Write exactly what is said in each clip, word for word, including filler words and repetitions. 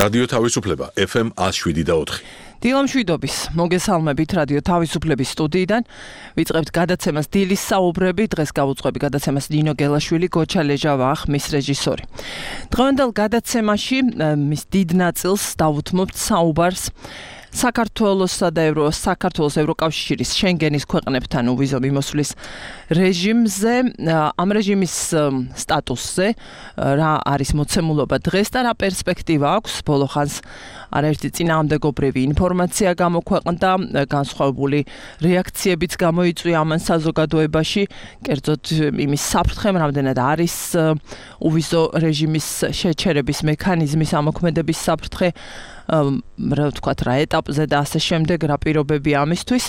რადიო თავისუფლება F M one oh seven და four. დილამშვიდობის მოგესალმებით რადიო თავისუფლების სტუდიიდან ვიწყებთ გადაცემას დილის საუბრები. დღეს გავუძღვები გადაცემას ნინო გელაშვილი, გოჩა ლეჟავა ხმის რეჟისორი. დღევანდელ გადაცემაში მის დიდ ნაწილს დავუთმობთ საუბარს საქართველოსა და ევრო საქართველოს ევროკავშირის შენგენის ქვეყნებთან უვიზო მიმოსვლის რეჟიმზე, ამ რეჟიმის სტატუსზე, რა არის მოცემულობა დღეს და რა პერსპექტივა აქვს. ბოლო ხანს არაერთი წინააღმდეგობრივი ინფორმაცია გამოქვეყნდა, განსხვავებული რეაქციებიც გამოიწვია ამან საზოგადოებაში, კერძოდ იმის საფრთხემ, რამდენად არის უვიზო რეჟიმის შეჩერების მექანიზმის ამოქმედების საფრთხე, რა ვთქვათ, რა ეტაპზე და ასე შემდეგ, რა პირობები ამისთვის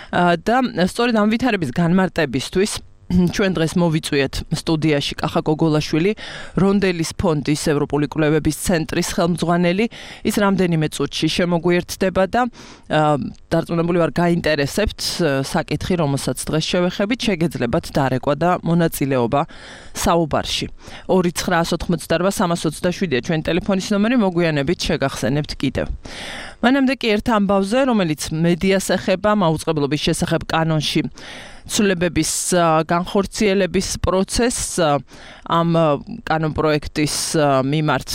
და სწორედ ამ ვითარების განმარტებისთვის ჩვენ დღეს მოვიწვიეთ სტუდიაში კახა გოგოლაშვილი, რონდელის ფონდის ევროპული კვლევების ცენტრის ხელმძღვანელი. ის რამდენიმე წუთში შემოგვიერთდება და დარწმუნებული ვარ გაინტერესებთ საკითხი, რომელსაც დღეს შევეხებით, შეგეძლებათ დარეკვა და მონაწილეობა საუბარში. ორი ცხრაას ოთხმოცდარვა სამას ოცდაშვიდია ჩვენი ტელეფონის ნომერი, მოგვიანებით შეგახსენებთ კიდევ. მანამდე კი ერთ ამბავზე, რომელიც მედიას ეხება, მაუწყებლობის შესახებ კანონში ცვლილებების განხორციელების პროცესს, ამ კანონპროექტის მიმართ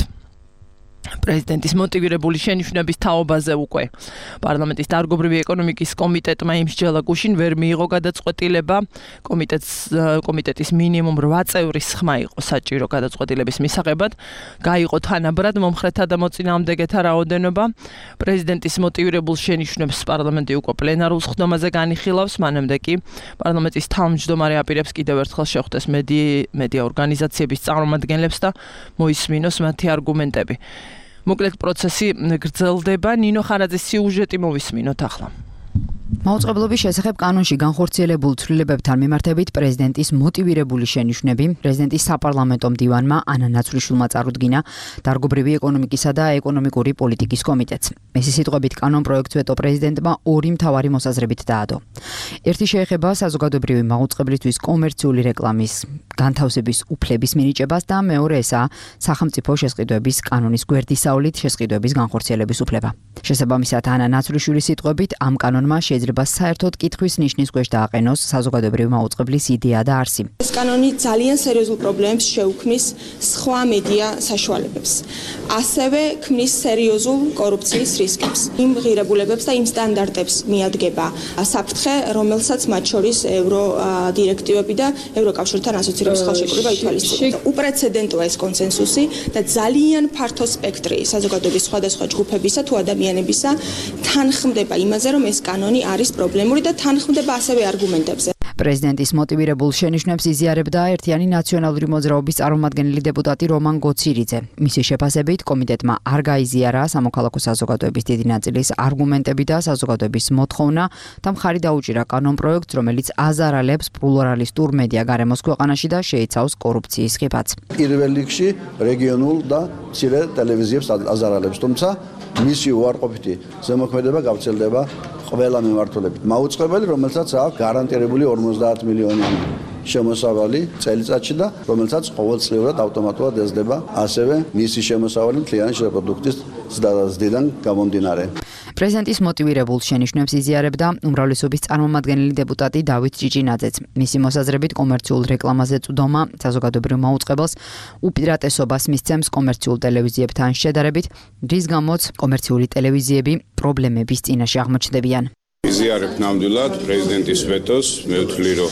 პრეზიდენტის მოტივირებული შენიშვნების თაობაზე უკვე პარლამენტის დარგობრივი ეკონომიკის კომიტეტმა იმსჯელა გუშინ ვერ მიიღო გადაწყვეტილება. კომიტეტს კომიტეტის მინიმუმ რვა წევრის ხმა იყო საჭირო გადაწყვეტილების მისაღებად. გაიყო თანაბრად მომხრეთა და მოწინააღმდეგეთა რაოდენობა. პრეზიდენტის მოტივირებულ შენიშვნებს პარლამენტი უკვე პლენარულ სხდომაზე განიხილავს, მანამდე კი პარლამენტის თავმჯდომარე აპირებს კიდევ ერთხელ შეხვდეს მედია ორგანიზაციების წარმომადგენლებს და მოისმინოს მათი არგუმენტები. მოკლედ პროცესი გრძელდება. ნინო ხარაძის სიუჟეტი მოვისმინოთ ახლა. მაუწყებლობის შესახებ კანონში განხორციელებულ ცვლილებებთან მიმართებით პრეზიდენტის მოტივირებული შენიშვნები პრეზიდენტის საპარლამენტო მდივანმა ანა ნაცვლიშვილმა წარუდგინა დარგობრივი ეკონომიკისა და ეკონომიკური პოლიტიკის კომიტეტს. მისი სიტყვებით კანონპროექტს ვეტო პრეზიდენტმა ორი მთავარი მოსაზრებით დაადო. ერთი შეეხება საზოგადოებრივი მაუწყებლისთვის კომერციული რეკლამის განთავსების უფლების მინიჭებას და მეორე ესაა სახელმწიფო შესყიდვების კანონის გვერდისავლით შესყიდვების განხორციელების უფლება. შესაბამისად ანა ნაცვლიშვილის სიტყვებით ამ კანონმა შეიძლება საერთოდ კითხვის ნიშნის ქვეშ დააყენოს საზოგადოებრივი მაუწყებლის იდეა და არსი. ეს კანონი ძალიან სერიოზულ პრობლემებს შეუქმნის სხვა მედია საშუალებებს. ასევე ქმნის სერიოზულ კორუფციის რისკებს. იმ ღირებულებებს და იმ სტანდარტებს მიადგება საფრთხე, რომელსაც მათ შორის ევრო დირექტივები და ევროკავშირთან ასოცირების ხელშეკრულება ითვალისწინებდა. უპრეცედენტოა ეს კონსენსუსი და ძალიან ფართო სპექტრი საზოგადოების სხვადასხვა ჯგუფებისა თუ ადამიანებისა თანხმდება იმაზე, რომ ეს კანონი არის პრობლემური და თანხმდება ასევე არგუმენტებზე. პრეზიდენტის მოტივირებულ შენიშვნებს იზიარებდა ერთიანი ნაციონალური მოძრაობის წარმომადგენელი დეპუტატი რომან გოცირიძე. მისი შეფასებით კომიტეტმა არ გაიზიარა სამოქალაქო საზოგადოების დიდი ნაწილის არგუმენტები და საზოგადოების მოთხოვნა და მხარი დაუჭირა კანონპროექტს, რომელიც აზარალებს პლურალისტურ მედია გარემოს ქვეყანაში და შეიცავს კორუფციის ხიფათს. პირველ რიგში რეგიონულ და მცირე ტელევიზიებს აზარალებს, თუმცა მისი უარყოფითი ზემოქმედება გავრცელდება ყველა მიმართულებით. მაუწყებელი, რომელსაც აქვს გარანტირებული ორმოცდაათ მილიონიანი შემოსავალი წელიწადში და რომელსაც ყოველწლიურად ავტომატურად ეზრდება ასევე მისი შემოსავალი მთლიანი პროდუქტის ზრდიდან გამომდინარე. პრეზიდენტის მოტივირებულ შენიშვნებს იზიარებდა უმრავლესობის წარმომადგენელი დეპუტატი დავით ჭიჭინაძეც. მისი მოსაზრებით კომერციულ რეკლამაზე წვდომა საზოგადოებრივ მაუწყებელს უპირატესობას მისცემს კომერციულ ტელევიზიებთან შედარებით, რის გამოც კომერციული ტელევიზიები პრობლემების წინაშე აღმოჩნდებიან. იზიარებთ ნამდვილად პრეზიდენტის ვეტოს, მე ვთვლი, რომ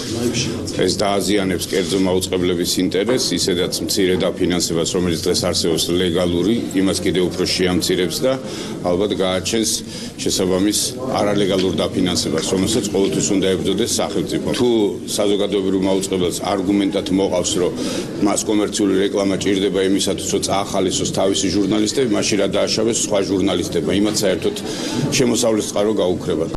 ეს დააზიანებს კერძო მაუწყებლების ინტერესს, ისედაც მცირე დაფინანსებას, რომელიც დღეს არსებობს ლეგალური, იმას კიდევ უფრო შეამცირებს და ალბათ გააჩენს შესაბამის არალეგალურ დაფინანსებას, რომელსაც ყოველთვის უნდა ებრძოდეს სახელმწიფო. თუ საზოგადოებრივ მაუწყებელს არგუმენტად მოყავს, რომ მას კომერციული რეკლამა ჭირდება იმისათვის, რომ წაახალისოს თავისი ჟურნალისტები, მაშინ რა დააშავეს სხვა ჟურნალისტებმა, იმათ საერთოდ შემოსავლის წყარო გაუქრება.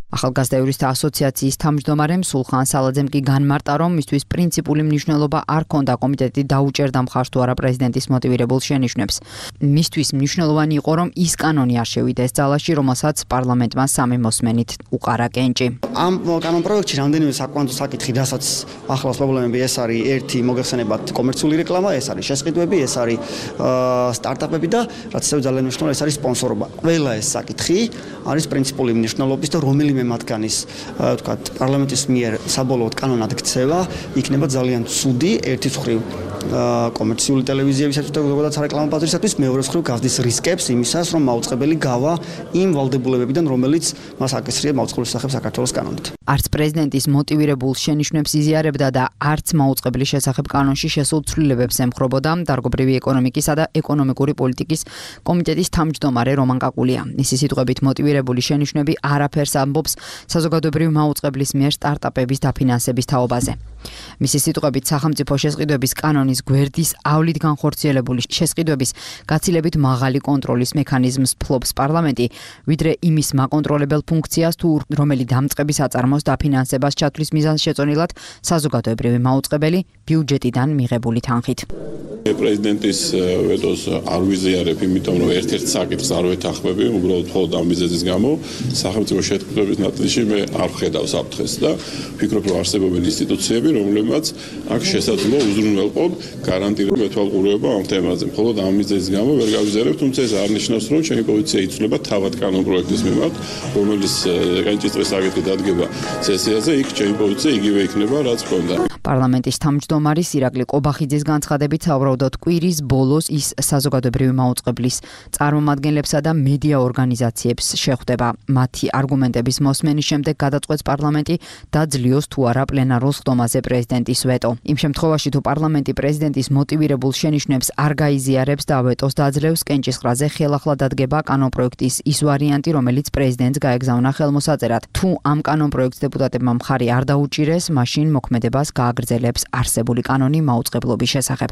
ახალგაზრდა იურისტთა ასოციაციის თავმჯდომარე სულხან სალაძემ კი განმარტა, რომ მისთვის პრინციპული მნიშვნელობა არ ქონდა კომიტეტი დაუჭერდა მხარს თუ არა პრეზიდენტის მოტივირებულ შენიშვნებს. მისთვის მნიშვნელოვანი იყო, რომ ის კანონი არ შევიდეს ძალაში, რომელსაც პარლამენტმა სამი მოსმენით უყარა კენჭი. ამ კანონ პროექტში რამდენიმე საკვანძო საკითხი, რასაც ახლავს პრობლემები, ეს არის ერთი მოგეხსენებათ კომერციული რეკლამა, ეს არის შესყიდვები, ეს არის სტარტაპები და რაც ასევე ძალიან მნიშვნელოვანი, ეს არის სპონსორობა. ყველა ეს საკითხი არის პრინციპული მნიშვნელობის და რომელიმე მათგანის, ვთქვათ, პარლამენტის მიერ საბოლოოდ კანონად ქცევა იქნება ძალიან ცუდი ერთი მხრივ კომერციული ტელევიზიებისათვის და როგორც რეკლამა ბაზრისათვის, მეორე მხრივ გავდის რისკებს იმისას, რომ მაუწყებელი გავა იმ ვალდებულებებიდან, რომელიც მას აკისრია მაუწყებლის სახებ საქართველოს კანონით. არც პრეზიდენტის მოტივირებულ შენიშვნებს იზიარებდა და არც მაუწყებლის შესახებ კანონში შესულ ცვლილებებს ემხრობოდა დარგობრივი ეკონომიკისა და ეკონომიკური პოლიტიკის კომიტეტის თავმჯდომარე რომან კაკულია. მისი სიტყვებით მოტივირებული შენიშვნები არაფერს ამბობს საზოგადოებრივი მაუწყებლის მიერ სტარტაპების დაფინანსების თაობაზე. მისი სიტყვებით სახელმწიფო შესყიდვების კანონის გვერდის ავლით განხორციელებული შესყიდვების გაცილებით მაღალი კონტროლის მექანიზმს ფლობს პარლამენტი, ვიდრე იმის მაკონტროლებელ ფუნქციას თუ რომელი დამწყების აწარმოოს დაფინანსებას ჩათვლის მიზანშეწონილად საზოგადოებრივი მაუწყებელი ბიუჯეტიდან მიღებული თანხით. პრეზიდენტის ვეტოს არ ვიზიარებ, იმიტომ რომ ერთ-ერთ საკითხს არ ვეთანხმები, უბრალოდ მხოლოდ ამ მიზეზის გამო სახელმწიფო შეთქმულების ნაწილში მე არ ვხედავ საფრთხეს და ვფიქრობ, რომ არსებობენ ინსტიტუციები, რომლებმაც აქ შესაძლოა უზრუნველყონ გარანტირებული მეთვალყურეობა ამ თემაზე. მხოლოდ ამ მიზეზის გამო ვერ გავიზიარებ, თუმცა ეს არ ნიშნავს, რომ ჩემი პოზიცია იცვლება თავად კანონ პროექტის მიმართ, რომელიც კენჭისყრის საკითხი დადგება სესიაზე, იქ ჩემი პოზიცია იგივე იქნება, რაც ჰქონდა. პარლამენტის თავმჯდომარის ირაკლი ყობახიძის განცხადებით, უბრალოდ კვირის ბოლოს ის საზოგადოებრივი მაუწყებლის წარმომადგენლებსა და მედია ორგანიზაციებს შეხვდება. მათი არგუმენტების მოსმენის შემდეგ გადაწყვეტს პარლამენტი დაძლიოს თუ არა პლენარულ სხდომაზე პრეზიდენტის ვეტო. იმ შემთხვევაში, თუ პარლამენტი პრეზიდენტის მოტივირებულ შენიშვნებს არ გაიზიარებს და ვეტოს დაძლევს, კენჭისყრაზე ხელახლა დადგება კანონპროექტის ის ვარიანტი, რომელიც პრეზიდენტს გაეგზავნა ხელმოსაწერად. თუ ამ კანონპროექტს დეპუტატებმა მხარი არ დაუჭირეს, მაშინ მოქმედებას გააგრძელებს არსებული კანონი მაუწყებლობის შესახებ.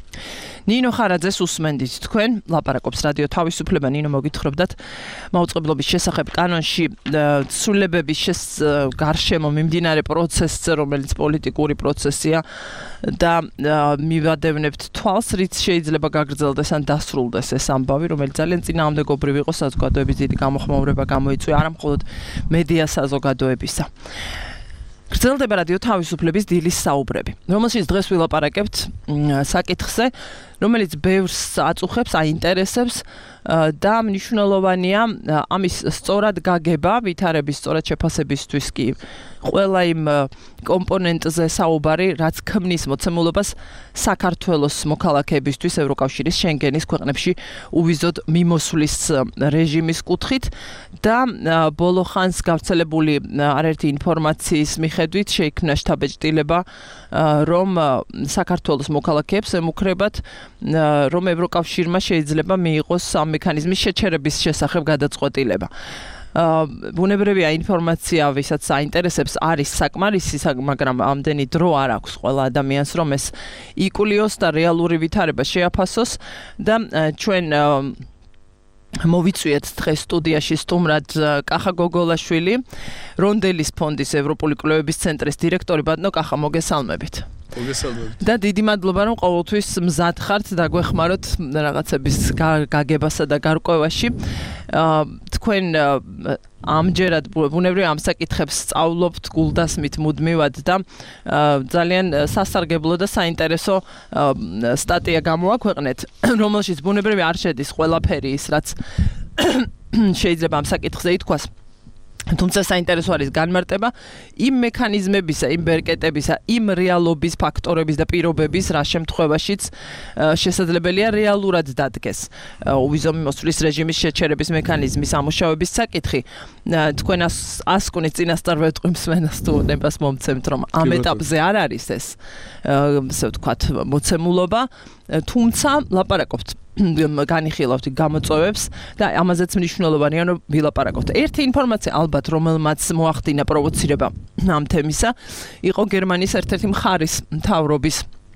ნინო ხარაძეს უსმენდით თქვენ, ლაპარაკობს რადიო თავისუფლება. ნინო, მოგითხრობდათ მაუწყებლობის შესახებ კანონში ცვლილებების გარშემო მიმდინარე პროცესზე, რომელიც პოლიტიკური პროცესია და მივადევნებთ თვალს, რით შეიძლება გაგრძელდეს ან დასრულდეს ეს ამბავი, რომელიც ძალიან წინააღმდეგობრივი იყო საზოგადოების დიდი გამოხმაურება გამოიწვია არა მხოლოდ მედია საზოგადოებისა. გრძელდება რადიო თავისუფლების დილის საუბრები, რომელშიც დღეს ვილაპარაკებთ საკითხზე, რომელიც ბევრს აწუხებს, აინტერესებს და მნიშვნელოვანია ამის სწორად გაგება, ვითარების სწორად შეფასებისთვის კი ყველა იმ კომპონენტზე საუბარი, რაც ქმნის მოცემულობას საქართველოს მოქალაქეებისთვის ევროკავშირის შენგენის ქვეყნებში უვიზოდ მიმოსვლის რეჟიმის კუთხით და ბოლო ხანს გავრცელებული არაერთი ინფორმაციის მიხედვით შეიქმნა შთაბეჭდილება, რომ საქართველოს მოქალაქეებს ემუქრებათ, რომ ევროკავშირმა შეიძლება მიიღოს ამ მექანიზმის შეჩერების შესახებ გადაწყვეტილება. ბუნებრივია ინფორმაცია, ვისაც აინტერესებს, არის საკმარისი, მაგრამ ამდენი დრო არ აქვს ყველა ადამიანს, რომ ეს იკულიოს და რეალური ვითარება შეაფასოს და ჩვენ მოვიწვიეთ დღეს სტუდიაში სტუმრად კახა გოგოლაშვილი, რონდელის ფონდის ევროპული კვლევების ცენტრის დირექტორი. ბატონო კახა, მოგესალმებით. და დიდი მადლობა, რომ ყოველთვის მზად ხართ და გვეხმაროთ რაღაცების გაგებასა და გარკვევაში. თქვენ ამჯერად ბუნებრივია ამ საკითხებს სწავლობთ გულდასმით მუდმივად და ძალიან სასარგებლო და საინტერესო სტატია გამოაქვეყნეთ, რომელშიც ბუნებრივია არ შედის ყველაფერი ის, რაც შეიძლება ამ საკითხზე ითქვას. თუმცა საინტერესო არის განმარტება იმ მექანიზმებისა, იმ ბერკეტებისა, იმ რეალობის ფაქტორების და პირობების, რა შემთხვევაშიც შესაძლებელია რეალურად დადგეს უვიზო მიმოსვლის რეჟიმის შეჩერების მექანიზმის ამუშავების საკითხი. თქვენ ასკვნით წინასწარ ვეტყვი მსმენელს თუ ნებას მომცემთ, რომ ამ ეტაპზე არ არის ეს, ასე ვთქვათ, მოცემულობა, თუმცა ლაპარაკობთ განიხილავთ გამოწვევებს და ამაზეც მნიშვნელოვანია რომ ვილაპარაკოთ. ერთი ინფორმაცია ალბათ რომელმაც მოახდინა პროვოცირება ამ თემისა იყო გერმანიის ერთ-ერთი მხარის მთავრობის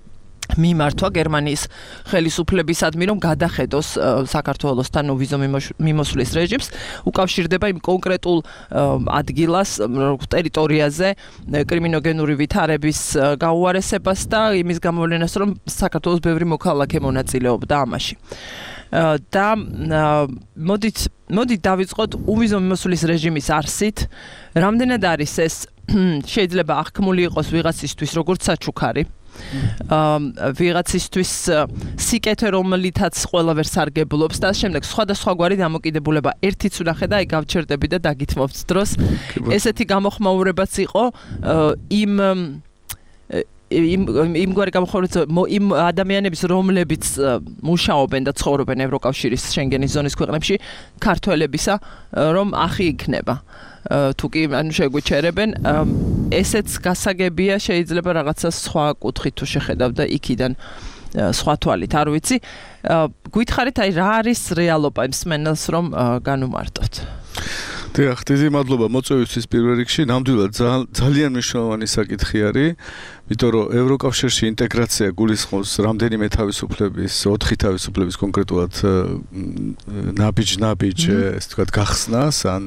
მიმართვა გერმანიის ხელისუფლებისადმი, რომ გადახედოს საქართველოსთან ვიზო მიმოსვლის რეჟიმს, უკავშირდება იმ კონკრეტულ ადგილას, ტერიტორიაზე კრიმინოგენური ვითარების გაუარესებას და იმის გამოვლენას, რომ საქართველოს ბევრი მოქალაქე მონაწილეობდა ამაში. და მოდით მოდით დავიწყოთ უვიზო მიმოსვლის რეჟიმის არსით, რამდენად არის ეს შეიძლება აღქმული იყოს ვიღაცისთვის როგორც საჩუქარი, ვიღაცისთვის სიკეთე, რომელითაც ყველა ვერ სარგებლობს და შემდეგ სხვადასხვაგვარი დამოკიდებულება. ერთიც ვნახე და აი გავჩერდები და დაგითმობთ დროს. ესეთი გამოხმაურებაც იყო იმ იმ იმგვარი გამოხმაურება იმ ადამიანების, რომლებიც მუშაობენ და ცხოვრობენ ევროკავშირის შენგენის ზონის ქვეყნებში, ქართველებისა, რომ ახი იქნება. თუ კი ანუ შეგვიჩერებენ, ესეც გასაგებია, შეიძლება რაღაცა სხვა კუთხით თუ შეხედავ და იქიდან სხვა თვალით, არ ვიცი. გითხარით, აი რა არის რეალობა იმ სმენელს, რომ განუმარტოთ. დიახ, დიდი მადლობა მოწვევისთვის პირველ რიგში. ნამდვილად ძალიან მნიშვნელოვანი საკითხი არის, იმიტომ რომ ევროკავშირში ინტეგრაცია გულისხმობს რამდენიმე თავისუფლების, ოთხი თავისუფლების კონკრეტულად ნაბიჯ-ნაბიჯ, ესე ვთქვათ, გახსნას ან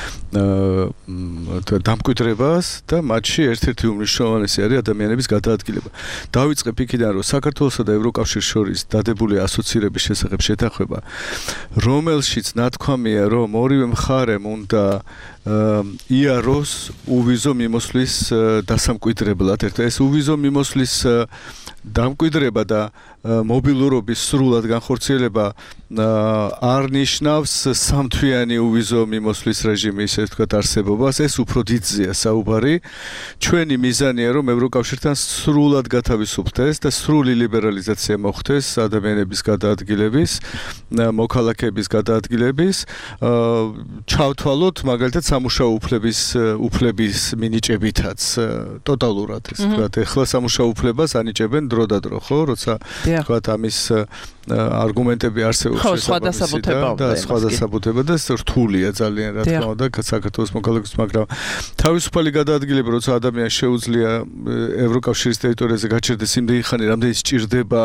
დამკვიდრებას და მათში ერთ-ერთი უმნიშვნელოვანესი არის ადამიანების გადაადგილება. დავიწყებ იქიდან, რომ საქართველოსა და ევროკავშირს შორის დადებული ასოცირების შესახებ შეთანხმება, რომელშიც ნათქვამია, რომ ორივე მხარემ უნდა იაროს უვიზო მიმოსვლის დასამკვიდრებლად. ეს უვიზო მიმოსვლის დამკვიდრება და მობილურობის სრულად განხორციელება არ ნიშნავს სამთვიანი უვიზო მიმოსვლის რეჟიმის, ესე ვთქვათ, არსებობას. ეს უფრო დიდზეა საუბარი. ჩვენი მიზანია, რომ ევროკავშირთან სრულად გათავისუფლდეს და სრული ლიბერალიზაცია მოხდეს ადამიანების გადაადგილების, მოქალაქეების გადაადგილების, ჩავთვალოთ მაგალითად სამუშაო უფლების უფლების მინიჭებითაც ტოტალურად, ესე ვთქვათ, ეხლა სამუშაო უფლებას ანიჭებენ დრო და დრო, ხო, როცა ვთქვათ ამის არგუმენტები არსებობს შესაბამისად და სხვა დასაბუთება და ეს რთულია ძალიან, რა თქმა უნდა, საქართველოს მოქალაქეებს, მაგრამ თავისუფალი გადაადგილება, როცა ადამიანს შეუძლია ევროკავშირის ტერიტორიაზე გაჩერდეს იმდენი ხანი, რამდენიც სჭირდება,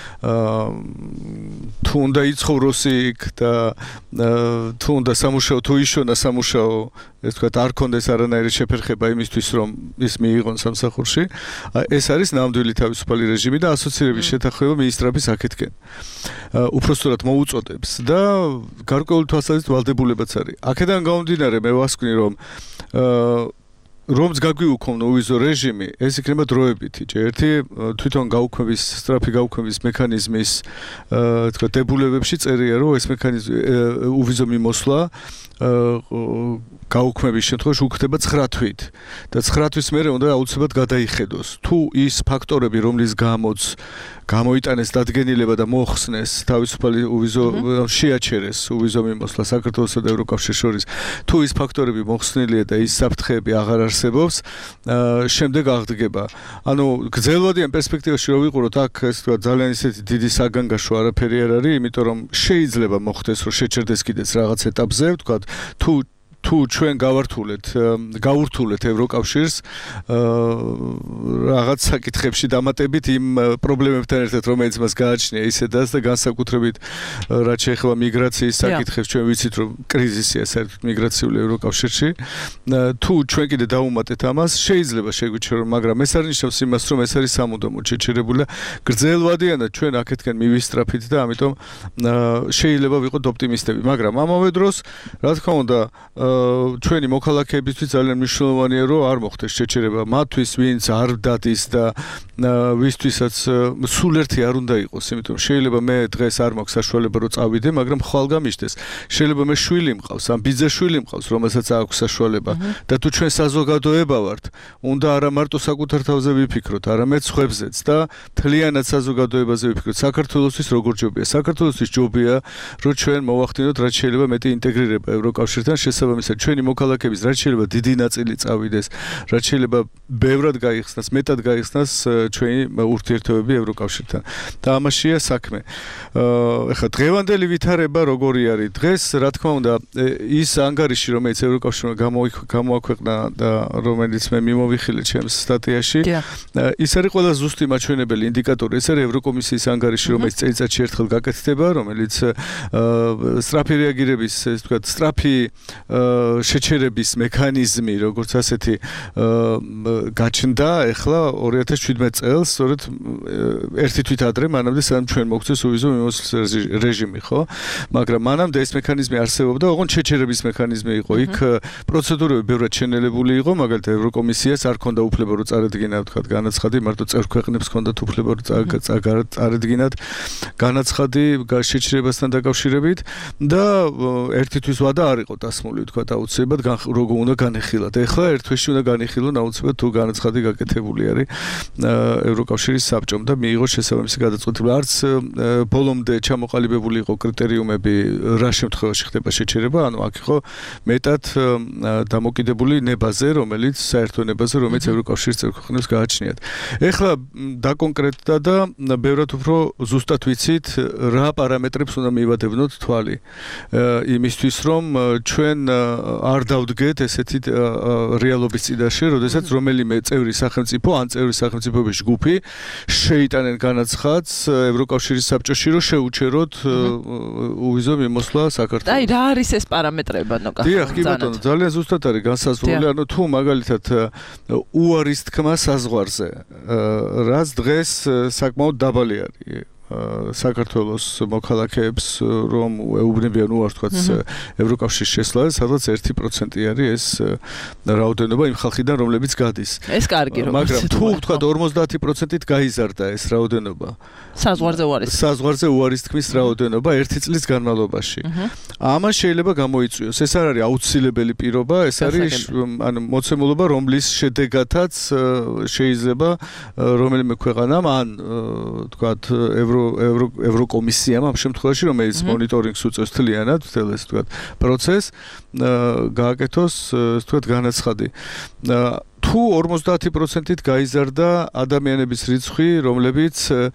თუ უნდა იცხოვროს იქ და თუ უნდა სამუშაო, თუ იშონა სამუშაო, ეს თქვა არ კონდეს არანაირი შეფერხება იმისთვის, რომ ის მიიღონ სამსახურში. ეს არის ნამდვილი თავისუფალი რეჟიმი და ასოცირების შეთანხმება მინისტრების აქეთკენ. უпростоრად მოუწოდებს და გარკვეული თვალსაზრისით ვალდებულებაც არის. აქედან გამომდინარე, მე ვასკვნი, რომ რომც გაგვიუქონო უვიზო რეჟიმი, ეს იქნება დროებითი. ერთი თვითონ გაუქმების, სწრაფი გაუქმების მექანიზმის, თქვა დებულებებში წერია, რომ ეს მექანიზმი უვიზო მიმოსვლა გაუქმების შემთხვევაში უხდება ცხრა თვით და ცხრა თვის მერე უნდა აუცილებლად გადაიხედოს. თუ ის ფაქტორები, რომლის გამოც გამოიტანეს დადგენილება და მოხსნეს თავისუფალი უვიზო შეაჩერეს უვიზო მიმოსვლა საქართველოსა და ევროკავშირის შორის, თუ ის ფაქტორები მოხსნილია და ის საფრთხეები აღარ არსებობს, შემდეგ აღდგება. ანუ გრძელვადიან პერსპექტივაში რო ვიყუროთ, აქ ეს თქვა ძალიან ისეთი დიდი საგანგაშო არაფერი არ არის, იმიტომ რომ შეიძლება მოხდეს, რომ შეჩერდეს კიდეც რაღაც ეტაპზე, თქვა თუ თუ ჩვენ გავართულეთ, გავურთულეთ ევროკავშირს რაღაც საკითხებში დამატებით იმ პრობლემებთან ერთად, რომელიც მას გააჩნია ისედაც და განსაკუთრებით რაც შეეხება მიგრაციის საკითხებს, ჩვენ ვიცით, რომ კრიზისია საერთოდ მიგრაციული ევროკავშირში. თუ ჩვენ კიდე დავუმატეთ ამას, შეიძლება შეგვიჩეროს, მაგრამ ეს არ ნიშნავს იმას, რომ ეს არის სამუდამოდ შეჩერებული. გრძელვადიანად ჩვენ აქეთკენ მივისწრაფით და ამიტომ შეიძლება ვიყოთ ოპტიმისტები, მაგრამ ამავე დროს, რა თქმა უნდა, ჩვენი მოქალაქეებისთვის ძალიან მნიშვნელოვანია, რომ არ მოხდეს შეჩერება მათთვის, ვინც არ დადის და ვისთვისაც სულ ერთი არ უნდა იყოს, იმიტომ რომ შეიძლება მე დღეს არ მაქვს საშუალება რომ წავიდე, მაგრამ ხვალ გამიშდეს. შეიძლება მე შვილი მყავს, ან ბიძაშვილი მყავს, რომელსაც აქვს საშუალება და თუ ჩვენ საზოგადოება ვართ, უნდა არა მარტო საკუთარ თავზე ვიფიქროთ, არამედ სხვებზეც და მთლიანად საზოგადოებაზე ვიფიქროთ. საქართველოსთვის როგორ ჯობია? საქართველოსთვის ჯობია, რომ ჩვენ მოვახდინოთ რაც შეიძლება მეტი ინტეგრირება ევროკავშირთან, შესაბამისად ამისა, ჩვენი მოქალაქეების რაც შეიძლება დიდი ნაწილი წავიდეს, რაც შეიძლება ბევრად გაიხსნას, მეტად გაიხსნას ჩვენი ურთიერთობები ევროკავშირთან. და ამაშია საქმე. ეხლა დღევანდელი ვითარება როგორი არის? დღეს, რა თქმა უნდა, ის ანგარიში, რომელიც ევროკავშირმა გამოაქვეყნა და რომელიც მე მიმოვიხილე ჩემს სტატიაში, ის არის ყველა ზუსტი მაჩვენებელი ინდიკატორი, ეს არის ევროკომისიის ანგარიში, რომელიც წელიწადში ერთხელ გაკეთდება, რომელიც სწრაფი რეაგირების, ესე ვთქვათ, სწრაფი შეჩერების მექანიზმი, როგორც ასეთი გაჩნდა ახლა ორი ათას შვიდმეტ წელს, სწორედ ერთი თვით ადრე, მანამდე სანამ ჩვენ მოგწეს უვიზო მიმოსვლის რეჟიმი, ხო? მაგრამ მანამდე ეს მექანიზმი არსებობდა, ოღონდ შეჩერების მექანიზმი იყო. იქ პროცედურები ბევრად შენელებული იყო, მაგალითად ევროკომისიას არ ქონდა უფლება რომ წარედგინა, ვთქვათ, განაცხადი, მარტო წევრ ქვეყნებს ქონდათ უფლება რომ წარედგინათ განაცხადი შეჩერებასთან დაკავშირებით და ერთი თვის ვადა არ იყო დასმული, ვთქვათ, აუცილებლად როგორ უნდა განეხილათ. ეხლა ერთ თვეში უნდა განეხილონ აუცილებლად თუ განაცხადი გაკეთებული არის ევროკავშირის საბჭომ და მიიღო შესაბამისი გადაწყვეტილება. არც ბოლომდე ჩამოყალიბებული იყო კრიტერიუმები, რა შემთხვევაში ხდება შეჩერება, ანუ აქ იყო მეტად დამოკიდებული ნებაზე, რომელიც საერთო ნებაზე, რომელიც ევროკავშირის წევრ-ქვეყნებს გააჩნიათ. ეხლა დაკონკრეტდა და ბევრად უფრო ზუსტად ვიცით, რა პარამეტრებს უნდა მივადევნოთ თვალი. იმისთვის, რომ ჩვენ არ დავდგეთ ესეთი რეალობის წინაშე, როდესაც რომელიმე წევრი სახელმწიფო ან წევრი სახელმწიფოების ჯგუფი შეიტანენ განაცხადს ევროკავშირის საბჭოში, რომ შეუჩეროთ უვიზო მიმოსვლა საქართველოს. აი, რა არის ეს პარამეტრები, ბატონო? დიახ, კი ბატონო, ძალიან ზუსტად არის განსაზღვრული, ანუ თუ მაგალითად უარის თქმა საზღვარზე, რაც დღეს საკმაოდ დაბალი არის საქართველოს მოქალაქეებს, რომ ეუბნებიან უარს, თქვათ, ევროკავშირის შესვლაზე, სადაც ერთი პროცენტი არის ეს რაოდენობა იმ ხალხიდან, რომლებიც გადის. ეს კარგი რომ. მაგრამ თუ თქვათ ორმოცდაათი პროცენტით გაიზარდა ეს რაოდენობა. საზღვარზე უარის. საზღვარზე უარის თქმის რაოდენობა ერთი წლის განმავლობაში. ამან შეიძლება გამოიწვიოს. ეს არ არის აუცილებელი პირობა, ეს არის ანუ მოცემულობა, რომლის შედეგადაც შეიძლება რომელიმე ქვეყანამ ან თქვათ ევრო Euro ევროკომისიამ ამ შემთხვევაში რომელიც მონიტორინგს უწევს თლიანად, თელ ეს თქვათ პროცესს გააკეთოს, თქვათ განაცხადი. თუ ორმოცდაათი პროცენტით გაიზარდა ადამიანების რიცხვი, რომლებიც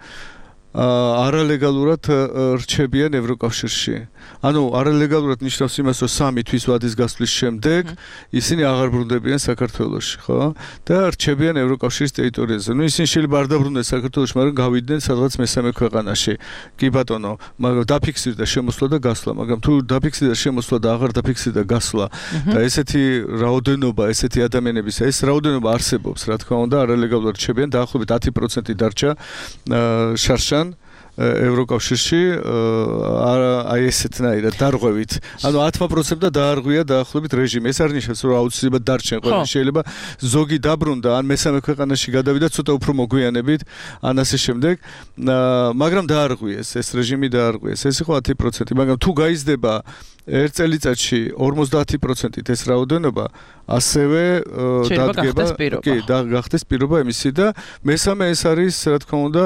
არალეგალურად რჩებიან ევროკავშირში. ანუ არალეგალურად ნიშნავს იმას, რომ სამი თვის ვადის გასვლის შემდეგ ისინი აღარ ბრუნდებიან საქართველოში, ხო? და რჩებიან ევროკავშირის ტერიტორიაზე. ნუ ისინი შეიძლება არ დაბრუნდნენ საქართველოში, მაგრამ გავიდნენ სადღაც მესამე ქვეყანაში. კი ბატონო, მაგრამ დაფიქსირდა შემოსვლა და გასვლა, მაგრამ თუ დაფიქსირდა შემოსვლა და აღარ დაფიქსირდა გასვლა და ესეთი რაოდენობა, ესეთი ადამიანების, ეს რაოდენობა არსებობს, რა თქმა უნდა, არალეგალურად რჩებიან, დაახლოებით ათი პროცენტი დარჩა შარშან ევროკავშირში აი ესეთნაირად დარღვევით. ანუ ათი პროცენტი დაარღვია დაახლოებით რეჟიმი. ეს არ ნიშნავს, რომ აუცილებლად დარჩენ ყველა. შეიძლება ზოგი დაბრუნდა, ან მესამე ქვეყანაში გადავიდა ცოტა უფრო მოგვიანებით, ან ასე შემდეგ, მაგრამ დაარღვიეს, ეს რეჟიმი დაარღვიეს. ეს იყო ათი პროცენტი, მაგრამ თუ გაიზრდება ერთ წელიწადში ორმოცდაათი პროცენტით ეს რაოდენობა, ასევე დადგება, კი, და გახდეს პირობა იმისი და მესამე ეს არის, რა თქმა უნდა,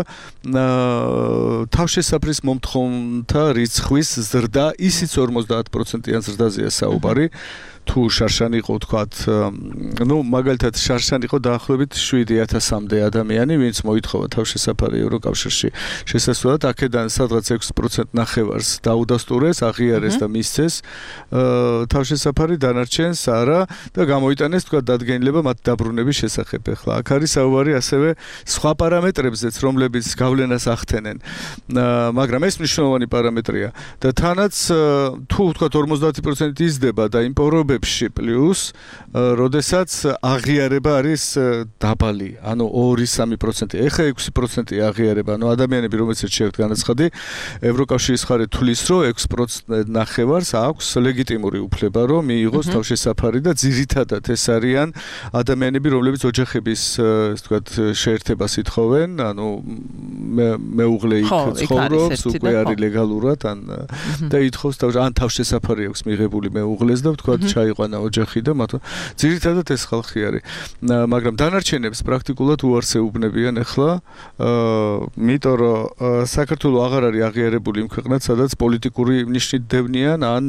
თავშესაფრის მომთხოვნთა რიცხვის ზრდა, ისიც ორმოცდაათ პროცენტიან ზრდაზეა საუბარი. თუ შარშან იყო, თქვათ, ნუ მაგალითად შარშან იყო დაახლოებით შვიდი ათასამდე ადამიანი, ვინც მოითხოვა თავშესაფარი ევროკავშირში შესასვლელად, აქედან სადღაც ექვსი პროცენტი ნახევარს დაუდასტურეს, აღიარეს და მისცეს თავშესაფარი, დანარჩენს არა და გამოიტანეს, თქვათ, დადგენილება მათ დაბრუნების შესახებ. ახლა აქ არის საუბარი ასევე სხვა პარამეტრებზეც, რომლებიც გავლენას ახდენენ. მაგრამ ეს მნიშვნელოვანი პარამეტრია და თანაც თუ თქვათ ორმოცდაათი პროცენტი იზრდება და იმ პორობებში პლუს, როდესაც აღიარება არის დაბალი, ანუ ორი სამი პროცენტი. ეხლა ექვსი პროცენტი აღიარება, ანუ ადამიანები, რომელსაც შეექვთ განაცხადი, ევროკავშირის მხარე თulis, რომ ექვსი პროცენტი ნახევარს აქვს ლეგიტიმური უფლება, რომ მიიღოს თავშესაფარი და ძირითადად ეს არიან ადამიანები, რომლებიც ოჯახების, ასე ვთქვათ, შეერთებას ითხოვენ, ანუ მეუღლე იქ ცხოვრობს, უკვე არის ლეგალურად, ან და ითხოვს ან თავშესაფარი აქვს მიღებული მეუღლეს და ვთქვათ, ჩაიყვანა ოჯახი და მათ ძირითადად ეს ხალხი არის. მაგრამ დანარჩენებს პრაქტიკულად უარს ეუბნებიან ახლა, იმიტომ რომ საქართველოს აღარ არის აღიარებული იმ ქვეყნად, სადაც პოლიტიკური ნიშნით დევნიან ან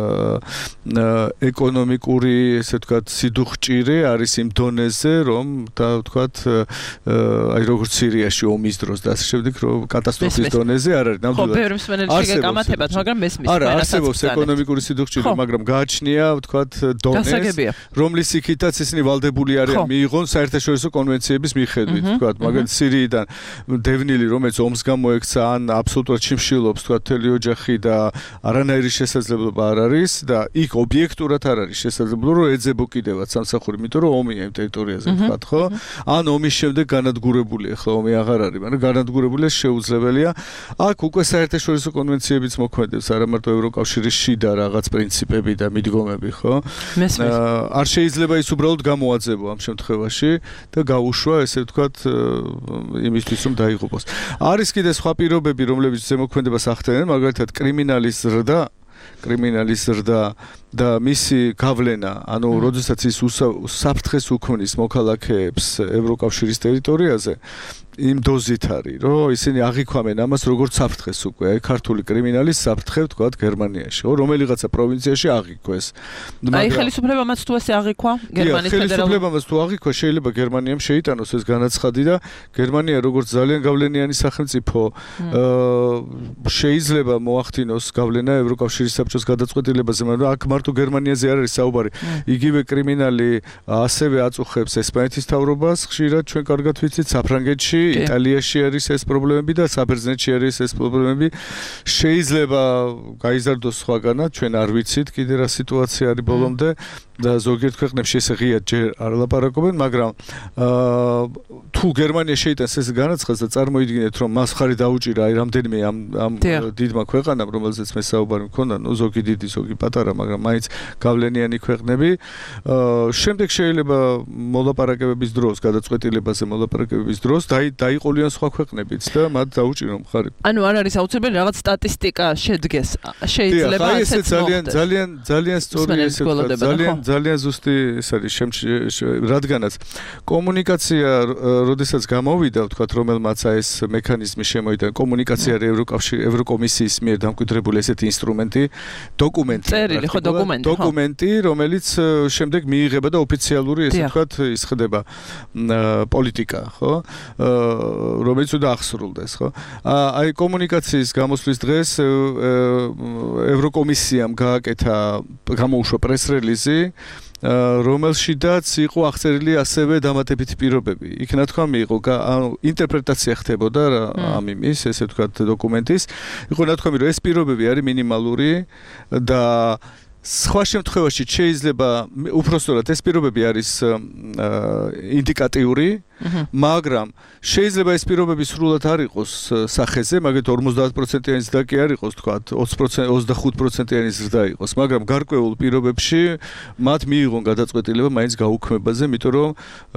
ეკონომიკური, ესე ვთქვათ, სიდუხჭირე არის იმ დონეზე, რომ და ვთქვათ, აი როგორც სირიაში ომის დროს და ასე შემდეგ, რომ კატასტროფის დონეზე არ არის ნამდვილად. ხო, ბევრი მსმენელი შეგეკამათებათ, მაგრამ მესმის. არა, არსებობს ეკონომიკური სიდუხჭირე, მაგრამ გააჩნია, ვთქვათ, დონეს, რომლის იქითაც ისინი ვალდებული არიან მიიღონ საერთაშორისო კონვენციების მიხედვით, ვთქვათ, მაგალითად სირიიდან დევნილი, რომელიც ომს გამოექცა, ან აბსოლუტურად შიმშილობს, ვთქვათ, მთელი ოჯახი და არანაირი შესაძლებლობა არ არის და იქ ობიექტურად არ არის შესაძლებლობა, რომ ეძებო კიდევაც სამსახური, იმიტომ რომ ომია იმ ტერიტორიაზე, ვთქვათ, ხო? ან ომის შემდეგ განადგურებული, ახლა ომი აღარ არის, მაგრამ განადგურებული შეუძლებელია. აქ უკვე საერთაშორისო კონვენციებიც მოქმედებს, არა მარტო ევროკავშირის შიდა რაღაც პრინციპები და მიდგომები, ხო? არ შეიძლება ის უბრალოდ გამოაძებო ამ შემთხვევაში და გაუშვა, ესე ვთქვათ, იმისთვის რომ დაიღუპოს. არის კიდე სხვა პირობები, რომლებიც ზემოქმედებას ახდენენ, მაგალითად კრიმინალის ზრდა, კრიმინალის ზრდა და მისი გავლენა, ანუ როდესაც ის საფრთხეს უქმნის მოქალაქეებს ევროკავშირის ტერიტორიაზე, იმ დოზით არის, რომ ისინი აღიქვამენ ამას როგორც საფრთხეს უკვე, აი ქართული კრიმინალის საფრთხე, ვთქვათ, გერმანიაში, ხო, რომელიღაცა პროვინციაში აღიქვეს. აი ხელისუფლებამაც თუ ესე აღიქვა, გერმანიის ფედერალური ხელისუფლებამაც თუ აღიქვა, შეიძლება გერმანიამ შეიტანოს ეს განაცხადი და გერმანია როგორც ძალიან გავლენიანი სახელმწიფო, შეიძლება მოახდინოს გავლენა ევროკავშირის საბჭოს გადაწყვეტილებაზე, მაგრამ აქ მარტო გერმანიაზე არ არის საუბარი. იგივე კრიმინალი ასევე აწუხებს ესპანეთის მთავრობას, ხშირად ჩვენ კარგად ვიცით, საფრანგეთში, იტალიაში არის ეს პრობლემები და საბერძნეთში არის ეს პრობლემები. შეიძლება გაიზარდოს სხვაგანად, ჩვენ არ ვიცით კიდე რა სიტუაცია არის ბოლომდე და ზოგიერთ ქვეყნებში ესე ღიად ჯერ არ ლაპარაკობენ, მაგრამ თუ გერმანია შეიტანს ეს განაცხადს და წარმოიდგინეთ, რომ მას ხარი დაუჭირა აი რამდენიმე ამ ამ დიდმა ქვეყანამ, რომელზეც მე საუბარი მქონდა, ნუ ზოგი დიდი, ზოგი პატარა, მაგრამ მაინც გავლენიანი ქვეყნები, შემდეგ შეიძლება მოლაპარაკებების დროს, გადაწყვეტილებაზე მოლაპარაკებების დროს დაიყოლიან სხვა ქვეყნებიც და მათ დაუჭირონ მხარი. ანუ არ არის აუცილებელი რაღაც სტატისტიკა შედგეს. შეიძლება ასე ძალიან ძალიან ძალიან სწორი ესე ძალიან ძალიან ზუსტი ეს არის რადგანაც კომუნიკაცია როდესაც გამოვიდა, ვთქვათ, რომელმაც ეს მექანიზმი შემოიტანა, კომუნიკაცია არის ევროკავშირის ევროკომისიის მიერ დამკვიდრებული ესეთი ინსტრუმენტი, დოკუმენტი, წერილი, ხო, დოკუმენტი, დოკუმენტი, რომელიც შემდეგ მიიღება და ოფიციალური ესე ვთქვათ ის ხდება პოლიტიკა, ხო? რომელიც უნდა აღსრულდეს, ხო? აი კომუნიკაციის გამოსვლის დღეს ევროკომისიამ გააკეთა გამოუშვა პრეს-რელიზი, რომელშიდაც იყო აღწერილი ასევე დამატებითი პირობები. იქ ნათქვამი იყო, ანუ ინტერპრეტაცია ხდებოდა ამ იმის, ესე ვთქვათ, დოკუმენტის. იყო ნათქვამი, რომ ეს პირობები არის მინიმალური და სხვა შემთხვევაში შეიძლება უпростоრად ეს პირობები არის ინდიკატიური, მაგრამ შეიძლება ეს პირობები სრულად არ იყოს სახეზე, მაგალითად ორმოცდაათ პროცენტიანი ზრდა კი არ იყოს, თქვათ, ოცდახუთ პროცენტიანი ზრდა იყოს, მაგრამ გარკვეულ პირობებში მათ მიიღონ გადაწყვეტილება მაინც გაუქმებაზე, იმიტომ რომ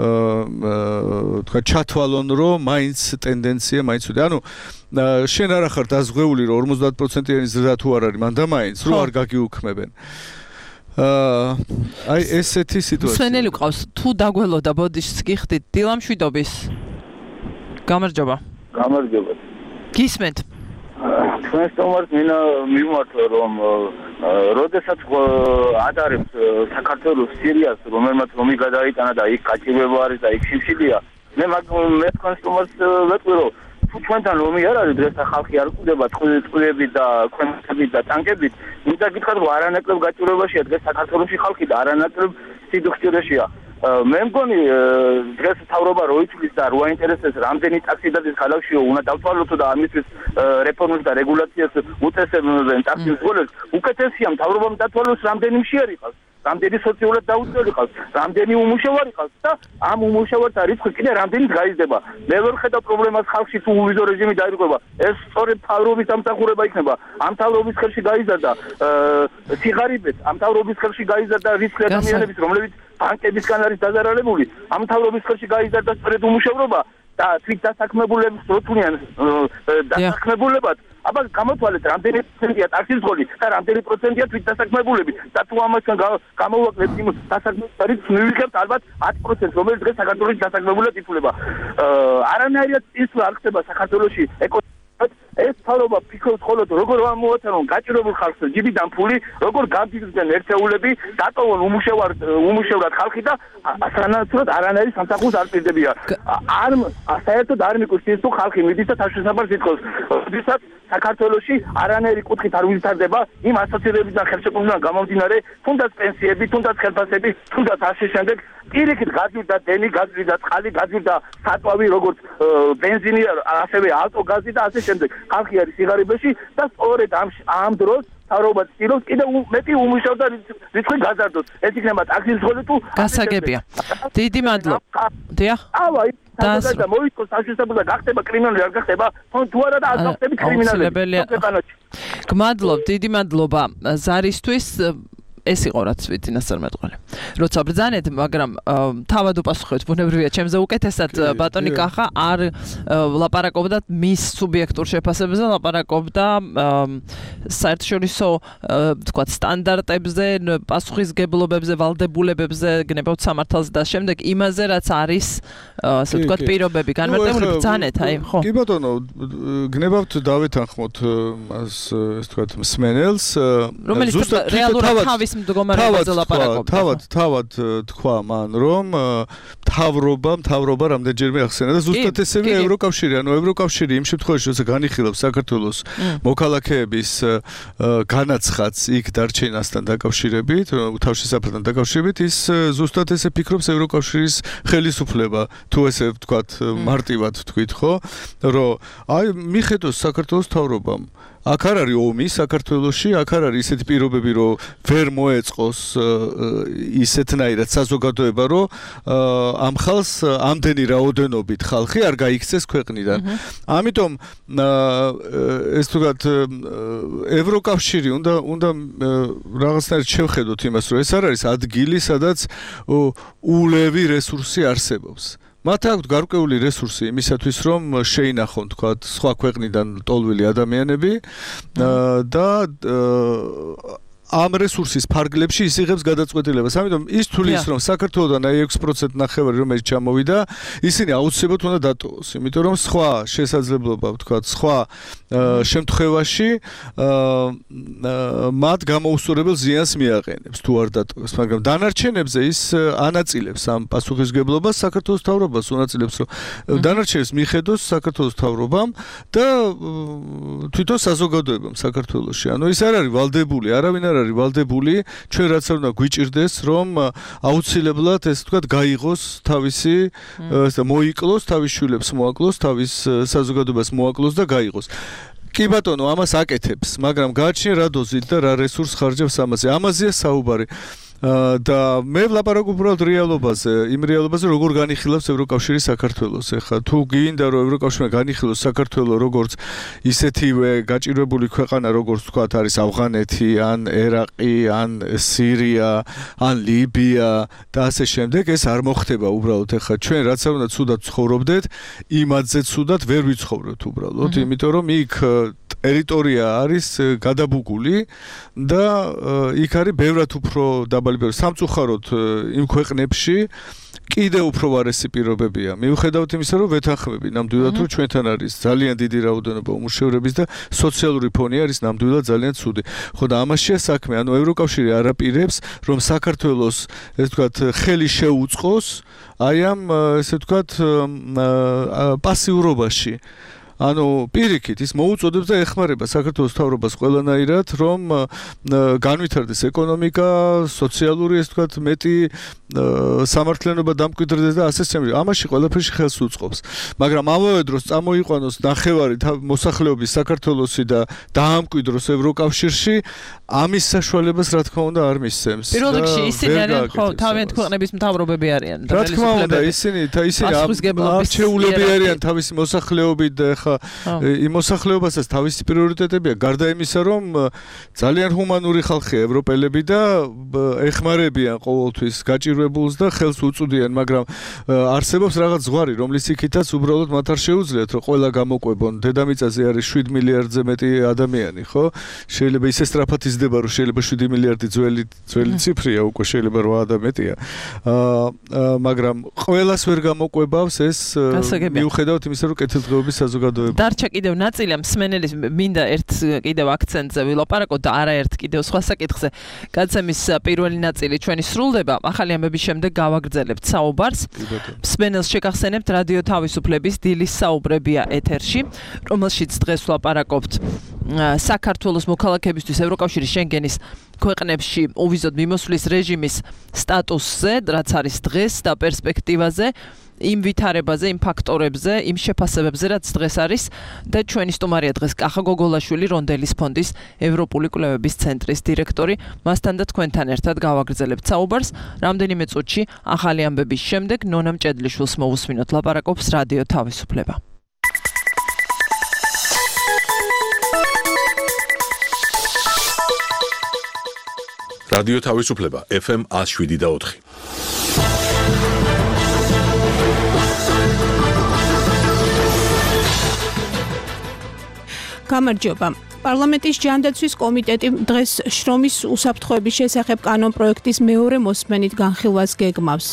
თქვათ, ჩათვალონ, რომ მაინც ტენდენცია მაინც უდე. ანუ შენ არ ახარ დაზღვეული, რომ ორმოცდაათ პროცენტიანი ზრდა თუ არ არის, მანდა მაინც რო არ გაგიუქმებენ. აი ესეთი სიტუაცია. მსმენელი ყავს, თუ დაგველოდა ბოდიშს გიხდით დილამშვიდობის. გამარჯობა. გამარჯობა. გისმენთ. თქვენს თომარს მინდა მიმართო, რომ როდესაც ადარებს საქართველოს სირიას, რომელმაც ომი გადაიტანა და იქ გაჭირვება არის და იქ შიმშილია, მე მე თქვენს თომარს ვეტყვი, რომ თუ ჩვენთან ომი არ არის, დღეს ხალხი არ კვდება წყვილებით და ქვემოთებით და ტანკებით, მინდა გითხრათ, რომ არანაკლებ გაჭირვებაშია დღეს საქართველოში ხალხი და არანაკლებ სიდუხჭირეშია. მე მგონი დღეს მთავრობა რო იცვლის და რო აინტერესებს რამდენი ტაქსიდადის ქალაქშიო უნდა დავთვალოთ და ამისთვის რეფორმებს და რეგულაციას უწესებენ ტაქსის გოლებს, უკეთესია მთავრობამ დათვალოს რამდენი მშიერი ყავს, რამდენი სოციალურად დაუცველი ყავს, რამდენი უმუშევარი ყავს და ამ უმუშევართა რიცხვი კიდე რამდენიც გაიზრდება. მე ვერ ხედავ პრობლემას ხალხში თუ უვიზო რეჟიმი დაირღვევა. ეს სწორედ მთავრობის დამსახურება იქნება. ამ მთავრობის ხელში გაიზარდა სიღარიბეც, ამ მთავრობის ხელში გაიზარდა რისკი ადამიანების, რომლებიც ბანკებისგან არის დაზარალებული. ამ მთავრობის ხელში გაიზარდა სწორედ უმუშევრობა და თვით დასაქმებულებს როთუნიან დასაქმებულებად აბა გამოთვალეთ რამდენი პროცენტია ტაქსის ზღოლი და რამდენი პროცენტია თვითდასაქმებულები და თუ ამასთან გამოვაკლებთ იმ დასაქმებულებს მივიღებთ ალბათ ათი პროცენტი რომელიც დღეს საქართველოს დასაქმებულად ითვლება არანაირად ის არ ხდება საქართველოში ეს თავობა ფიქრობს ხოლოდ როგორ ამოაწერონ გაჭირებულ ხალხს ჯიბიდან ფული როგორ გაგიზრდნენ ერთეულები დატოვონ უმუშევარ უმუშევრად ხალხი და სანაცვლოდ არანაირი სამსახურს არ პირდებია არ საერთოდ არ მიკურს ის თუ ხალხი მიდის და თავშესაფარს ითხოვს როდესაც საქართველოში არანაირი კუთხით არ ვითარდება იმ ასოცირებებიდან ხელშეკრულებიდან გამომდინარე თუნდაც პენსიები თუნდაც ხელფასები თუნდაც ასე შემდეგ პირიქით გაძვირდა დენი გაძვირდა წყალი გაძვირდა საწვავი როგორც ბენზინი ასევე ავტოგაზი და ასე შემდეგ ხალხი არის სიღარიბეში და სწორედ ამ ამ დროს თავრობა ცდილობს კიდევ მეტი უმუშევდა რიცხვი გაზარდოს ეს იქნება ტაქსის ზღოლი თუ გასაგებია დიდი მადლობა დიახ ავა და მოიწოს საშუალება გახდება კრიმინალი არ გახდება თუ არა და არ გახდები კრიმინალი გმადლობ დიდი მადლობა ზარისთვის ეს იყო რაც ვიტინასწარ მეტყოლე. როცა ბრძანეთ, მაგრამ თავად უპასუხეთ ბუნებრივია ჩემზე უკეთესად ბატონი კახა არ ლაპარაკობდა მის სუბიექტურ შეფასებებზე, ლაპარაკობდა საერთაშორისო თქვათ სტანდარტებზე, პასუხისგებლობებზე, ვალდებულებებზე, გნებავთ სამართალზე და შემდეგ იმაზე რაც არის ასე ვთქვათ პირობები განმარტებული ბრძანეთ, აი ხო. კი ბატონო, გნებავთ დავეთანხმოთ მას ეს თქვათ მსმენელს, რომელიც რეალურად თავის მდგომარეობაზე ლაპარაკობდა. თავად თავად თქვა მან რომ მთავრობა მთავრობა რამდენჯერმე ახსენა და ზუსტად ესევე ევროკავშირი, ანუ ევროკავშირი იმ შემთხვევაში როცა განიხილავს საქართველოს მოქალაქეების განაცხადს იქ დარჩენასთან დაკავშირებით, თავშესაფართან დაკავშირებით, ის ზუსტად ესე ფიქრობს ევროკავშირის ხელისუფლება, თუ ესე ვთქვათ მარტივად ვთქვით, ხო, რომ აი მიხედოს საქართველოს მთავრობამ აქ არ არის ომი საქართველოში, აქ არ არის ისეთი პირობები, რომ ვერ მოეწყოს ისეთნაირად საზოგადოება, რომ ამ ხალხს ამდენი რაოდენობით ხალხი არ გაიქცეს ქვეყნიდან. ამიტომ ეს თუგად ევროკავშირი უნდა უნდა რაღაცნაირად შევხედოთ იმას, რომ ეს არ არის ადგილი, სადაც ულევი რესურსი არსებობს. მათ აქვთ გარკვეული რესურსი იმისათვის, რომ შეინახონ, თქვათ, სხვა ქვეყნიდან ტოლვილი ადამიანები და ამ რესურსის ფარგლებში ის იღებს გადაწყვეტილებას. ამიტომ ის თulis რომ საქართველოსთან აი ექვსი პროცენტი ნახევარი რომელიც ჩამოვიდა, ისინი აუცილებლად უნდა დატოვოს, იმიტომ რომ სხვა შესაძლებლობა, ვთქვათ, სხვა შემთხვევაში მათ გამოუსწორებელ ზიანს მიაყენებს თუ არ დატოვოს, მაგრამ დანარჩენებზე ის ანაწილებს ამ პასუხისგებლობას საქართველოს მთავრობას, უნაწილებს რომ დანარჩენებს მიხედოს საქართველოს მთავრობამ და თვითონ საზოგადოებამ საქართველოში. ანუ ის არ არის ვალდებული, არავინ არ არის ვალდებული, ჩვენ რაც არ უნდა გვიჭირდეს, რომ აუცილებლად ეს თქვათ გაიღოს თავისი, მოიკლოს, თავის შვილებს მოაკლოს, თავის საზოგადოებას მოაკლოს და გაიღოს. კი ბატონო, ამას აკეთებს, მაგრამ გააჩნია რა დოზით და რა რესურს ხარჯავს ამაზე. ამაზეა საუბარი. და მე ვლაპარაკობ უბრალოდ რეალობაზე, იმ რეალობაზე, როგორ განიხილავს ევროკავშირი საქართველოს. ეხლა თუ გინდა რომ ევროკავშირმა განიხილოს საქართველოს როგორც ისეთივე გაჭირვებული ქვეყანა, როგორც თქვათ არის ავღანეთი, ან ერაყი, ან სირია, ან ლიბია და ასე შემდეგ, ეს არ მოხდება უბრალოდ. ეხლა ჩვენ რაც არ უნდა ცუდად ცხოვრობდეთ, იმათზე ცუდად ვერ ვიცხოვრობთ უბრალოდ, იმიტომ რომ იქ ტერიტორია არის გადაბუგული და იქ არის ბევრად უფრო დაბალი პირობები. სამწუხაროდ იმ ქვეყნებში კიდევ უფრო ვარესი პირობებია. მიუხედავად იმისა, რომ ვეთანხმები ნამდვილად, რომ ჩვენთან არის ძალიან დიდი რაოდენობა უმუშევრების და სოციალური ფონი არის ნამდვილად ძალიან ცუდი. ხო და ამაშია საქმე, ანუ ევროკავშირი არ აპირებს, რომ საქართველოს ესე ვთქვათ ხელი შეუწყოს აი ამ ესე ვთქვათ პასიურობაში. ანუ პირიქით ის მოუწოდებს და ეხმარება საქართველოს მთავრობას ყველანაირად, რომ განვითარდეს ეკონომიკა, სოციალური, ესე ვთქვათ, მეტი სამართლიანობა დამკვიდრდეს და ასე შემდეგ. ამაში ყველაფერში ხელს უწყობს. მაგრამ ამავე დროს წამოიყვანოს ნახევარი მოსახლეობის საქართველოსი და დაამკვიდროს ევროკავშირში, ამის საშუალებას რა თქმა უნდა არ მისცემს. პირველ რიგში ისინი არიან ხო თავიანთ ქვეყნების მთავრობები არიან. რა თქმა უნდა ისინი ისინი არჩეულები არიან თავისი მოსახლეობით და ხა იმ მოსახლეობასაც თავისი პრიორიტეტებია, გარდა იმისა, რომ ძალიან ჰუმანური ხალხია ევროპელები და ეხმარებიან ყოველთვის გაჭირვებულს და ხელს უწვდიან, მაგრამ არსებობს რაღაც ზღვარი, რომლის იქითაც უბრალოდ მათ არ შეუძლიათ, რომ ყველა გამოყვებონ. დედამიწაზე არის შვიდ მილიარდზე მეტი ადამიანი, ხო? შეიძლება ისე სწრაფად იზრდება, რომ შეიძლება შვიდი მილიარდი ძველი ძველი ციფრია, უკვე შეიძლება რვა და მეტია. აა მაგრამ ყველას ვერ გამოყვებავს ეს მიუხედავად იმისა, რომ კეთილდღეობის საზოგადოება. დარჩა კიდევ ნაწილი ამ მსმენელის მინდა ერთ კიდევ აქცენტზე ვილაპარაკოთ და არაერთ კიდევ სხვა საკითხზე. გადაცემის პირველი ნაწილი ჩვენი სრულდება. ახალი ამბების შემდეგ გავაგრძელებთ საუბარს. მსმენელს შეგახსენებთ რადიო თავისუფლების დილის საუბრებია ეთერში, რომელშიც დღეს ვლაპარაკობთ საქართველოს მოქალაქეებისთვის ევროკავშირის შენგენის ქვეყნებში უვიზოდ მიმოსვლის რეჟიმის სტატუსზე, რაც არის დღეს და პერსპექტივაზე, იმ ვითარებაზე, იმ ფაქტორებზე, იმ შეფასებებზე, რაც დღეს არის და ჩვენი სტუმარია დღეს კახა გოგოლაშვილი, რონდელის ფონდის ევროპული კვლევების ცენტრის დირექტორი. მასთან და თქვენთან ერთად გავაგრძელებთ საუბარს. რამდენიმე წუთში ახალი ამბების შემდეგ ნონა მჭედლიშვილს მოვუსმინოთ, ლაპარაკობს რადიო თავისუფლება. რადიო თავისუფლება ეფ ემ one oh seven და ოთხი. გამარჯობა. პარლამენტის ჯანდაცვის კომიტეტი დღეს შრომის უსაფრთხოების შესახებ კანონპროექტის მეორე მოსმენით განხილვას გეგმავს.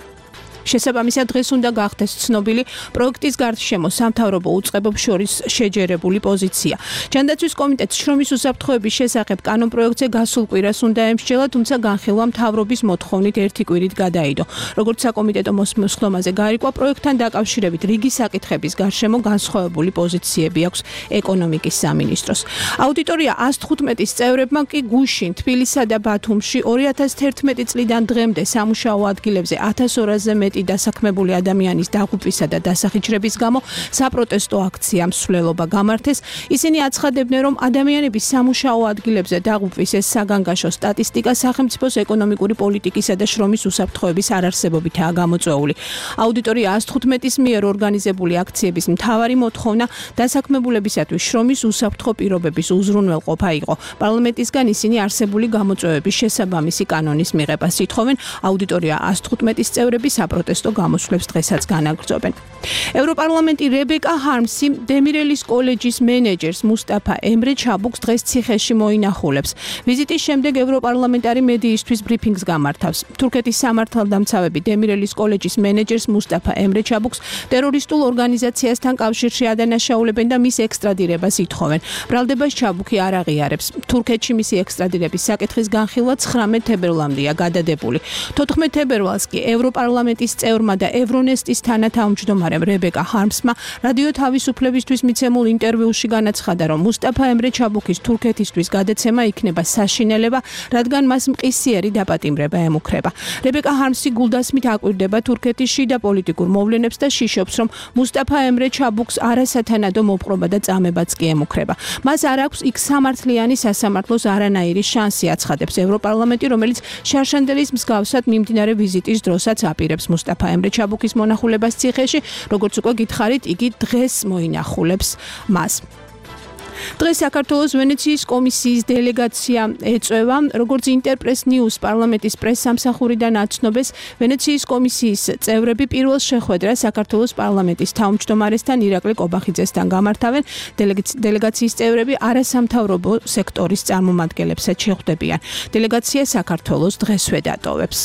შესაბამისად დღეს უნდა გახდეს ცნობილი პროექტის გარშემო სამთავრობო უწყებებს შორის შეჯერებული პოზიცია. ჯანდაცვის კომიტეტს შრომის უსაფრთხოების შესახებ კანონპროექტზე გასულ კვირას უნდა ემსჯელა, თუმცა განხილვა მთავრობის მოთხოვნით ერთი კვირით გადაიდო. როგორც საკომიტეტო მოსხლომაზე გარიკვა, პროექტთან დაკავშირებით რიგი საკითხების გარშემო განსხვავებული პოზიციები აქვს ეკონომიკის სამინისტროს. აუდიტორია one oh fifteen წევრებმა კი გუშინ, თბილისსა და ბათუმში two thousand eleven წლიდან დღემდე სამუშაო ადგილებზე one thousand two hundred-ზე მეტი დასაქმებული ადამიანის დაღუპვისა და დასახიჩრების გამო საპროტესტო აქცია მსვლელობა გამართეს. ისინი აცხადებდნენ, რომ ადამიანების სამუშაო ადგილებზე დაღუპვის ეს საგანგაშო სტატისტიკა სახელმწიფოს ეკონომიკური პოლიტიკისა და შრომის უსაფრთხოების არარსებობითაა გამოწვეული. აუდიტორია one oh fifteen-ის მიერ ორგანიზებული აქციების მთავარი მოთხოვნა დასაქმებულებისათვის შრომის უსაფრთხო პირობების უზრუნველყოფა იყო. პარლამენტისგან ისინი არსებული გამოწვევების შესაბამისი კანონის მიღებას ითხოვენ. აუდიტორია one oh fifteen-ის წევრები საპროტესტო გამოსვლებს დღესაც განაგრძობენ. ევროპარლამენტი რებეკა ჰარმსი დემირელის კოლეჯის მენეჯერს მუსტაფა ემრე ჩაბუქს დღეს ციხეში მოინახულებს. ვიზიტის შემდეგ ევროპარლამენტარი მედიისთვის ბრიფინგს გამართავს. თურქეთის სამართალდამცავები დემირელის კოლეჯის მენეჯერს მუსტაფა ემრე ჩაბუქს ტერორისტულ ორგანიზაციასთან კავშირში ადანაშაულებენ და მის ექსტრადირებას ითხოვენ. ბრალდებას ჩაბუქი არ აღიარებს. თურქეთში მისი ექსტრადირების საკითხის განხილვა ცხრამეტ თებერვლამდეა გადადებული. თოთხმეტ თებერვალს კი ევროპარლამენტის წევრმა და ევრონესტის თანათავმჯდომარემ რებეკა ჰარმსმა რადიო თავისუფლებისთვის მიცემულ ინტერვიუში განაცხადა, რომ მუსტაფა ემრე ჩაბუქის თურქეთისთვის გადაცემა იქნება საშინელება, რადგან მას მყისიერი დაპატიმრება ემუქრება. რებეკა ჰარმსი გულდასმით აკვირდება თურქეთის შიდა პოლიტიკურ მოვლენებს და შიშობს, რომ მუსტაფა ემრე ჩაბუქს არასათანადო მოპყრობა და წამებაც კი ემუქრება. მას არ აქვს იქ სამართლიანი სასამართლოს არანაირი შანსი, აცხადებს ევროპარლამენტი, რომელიც შარშანდელის მსგავსად მიმდინარე ვიზიტის დროსაც აპირებს მუსტაფა ემრე ჩაბუქის მონახულებას ციხეში, როგორც უკვე გითხარით, იგი დღეს მოინახულებს მას. დღეს საქართველოს ვენეციის კომისიის დელეგაცია ეწევა, როგორც ინტერპრეს ნიუს პარლამენტის პრესსამსახურიდან აცნობეს, ვენეციის კომისიის წევრები პირველ შეხვედრას საქართველოს პარლამენტის თავმჯდომარესთან ირაკლი კობახიძესთან გამართავენ. დელეგაციის წევრები არასამთავრობო სექტორის წარმომადგენლებსაც შეხვდებიან. დელეგაცია საქართველოს დღესვე დატოვებს.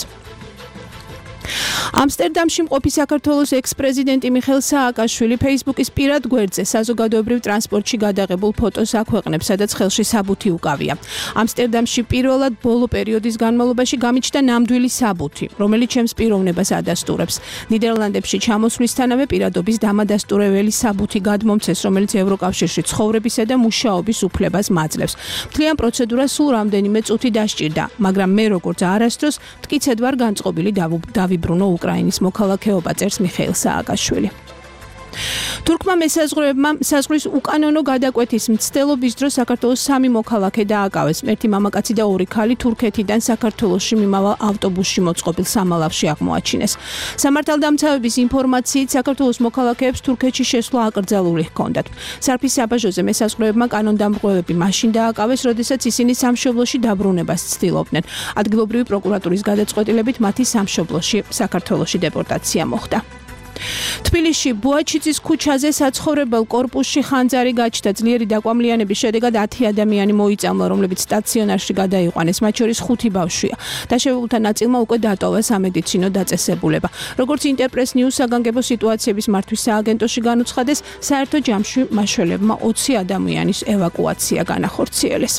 ამსტერდამში მყოფი საქართველოს ექს-პრეზიდენტი მიხეილ სააკაშვილი Facebook-ის პირად გვერდზე საზოგადოებრივ ტრანსპორტში გადაღებულ ფოტოს აქვეყნებს, სადაც ხელში საბუთი უკავია. ამსტერდამში პირველად ბოლო პერიოდის განმავლობაში გამიჩნდა ნამდვილი საბუთი, რომელიც ჩემს პიროვნებას ადასტურებს. ნიდერლანდებში ჩამოსვლისთანავე პირადობის დამადასტურებელი საბუთი გადმომცეს, რომელიც ევროკავშირში ცხოვრებისა და მუშაობის უფლებას მაძლევს. მთლიან პროცედურას სულ რამდენიმე წუთი დასჭირდა, მაგრამ მე როგორც არასდროს მტკიცედ ვარ განწყობილი დავი ბრუნო უკრაინის მოქალაქეობა, წერს მიხეილ სააკაშვილი. თურქმა მესაზღვრეებმა საზღვრის უკანონო გადაკვეთის მცდელობის დროს საქართველოს სამი მოქალაქე დააკავეს. ერთი მამაკაცი და ორი ქალი თურქეთიდან საქართველოში მიმავალ ავტობუსში მოწყობილ სამალავში აღმოაჩინეს. სამართალდამცავების ინფორმაციით საქართველოს მოქალაქეებს თურქეთში შესვლა აკრძალული ჰქონდათ. სარფის საბაჟოზე მესაზღვრეებმა კანონდამრღვევები მაშინ დააკავეს, როდესაც ისინი სამშობლოში დაბრუნებას ცდილობდნენ. ადგილობრივი პროკურატურის გადაწყვეტილებით მათი სამშობლოში საქართველოში დეპორტაცია მოხდა. თბილისში ბუაჩიძის ქუჩაზე საცხოვრებელ კორპუსში ხანძარი გაჩნდა. ძლიერი დაკვამლიანების შედეგად ათი ადამიანი მოიწამლა, რომლებიც სტაციონარში გადაიყვანეს, მათ შორის ხუთი ბავშვია. დაშავებულთა ნაწილმა უკვე დატოვა სამედიცინო დაწესებულება. როგორც ინტერპრეს ნიუს საგანგებო სიტუაციების მართვის სააგენტოში განუცხადეს, საერთო ჯამში მაშველებმა ოცი ადამიანის ევაკუაცია განახორციელეს.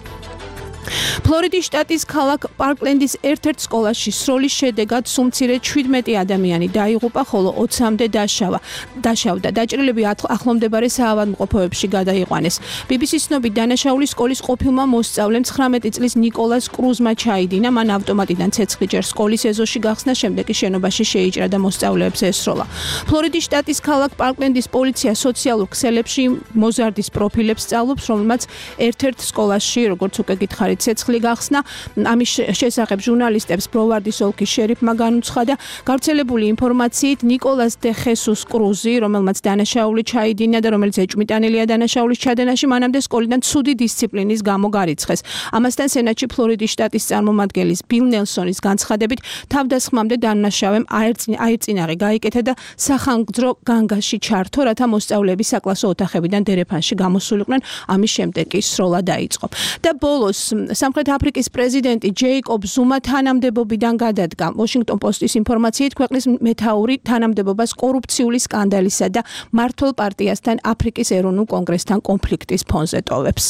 ფლორიდის შტატის ქალაქ პარკლენდის ერთ-ერთ სკოლაში სროლის შედეგად სულ მცირე შვიდმეტი ადამიანი დაიღუპა, ხოლო ოცამდე დაშავა. დაშავდა. დაჭრილები ახლომდებარე საავადმყოფოებში გადაიყვანეს. ბი ბი სის ცნობით დანაშაული სკოლის ყოფილმა მოსწავლემ ცხრამეტი წლის ნიკოლას კრუზმა ჩაიდინა. მან ავტომატიდან ცეცხლი ჯერ სკოლის ეზოში გახსნა, შემდეგ კი შენობაში შეიჭრა და მოსწავლეებს ესროლა. ფლორიდის შტატის ქალაქ პარკლენდის პოლიცია სოციალურ ქსელებში მოზარდის პროფილებს სწავლობს, რომელმაც ერთ-ერთ სკოლაში, როგორც უკვე გითხარით, ცეცხლი გახსნა. ამის შესახებ ჟურნალისტებს ბროვარდის ოლქის შერიფმა განუცხადა. გავრცელებული ინფორმაციით ნიკოლას დე ხესუს კრუზი, რომელმაც დანაშაული ჩაიდინა და რომელიც ეჭვმიტანილია დანაშაულის ჩადენაში, მანამდე სკოლიდან ცუდი დისციპლინის გამო გარიცხეს. ამასთან სენატში ფლორიდის შტატის წარმომადგენლის ბილ ნელსონის განცხადებით, თავდასხმამდე დანაშავემ აერწინაღი გაიკეთა და სახანგრძლო განგაში ჩართო, რათა მოსწავლეები საკლასო ოთახებიდან დერეფანში გამოსულიყვნენ. ამის შემდეგ კი სროლა დაიწყო. და ბოლოს სამხრეთ აფრიკის პრეზიდენტი ჯეიკობ ზუმა თანამდებობიდან გადადგა. ვაშინგტონ პოსტის ინფორმაციით ქვეყნის მეთაური თანამდებობას კორუფციული სკანდალისა და მმართველ პარტიასთან აფრიკის ეროვნულ კონგრესთან კონფლიქტის ფონზე ტოვებს.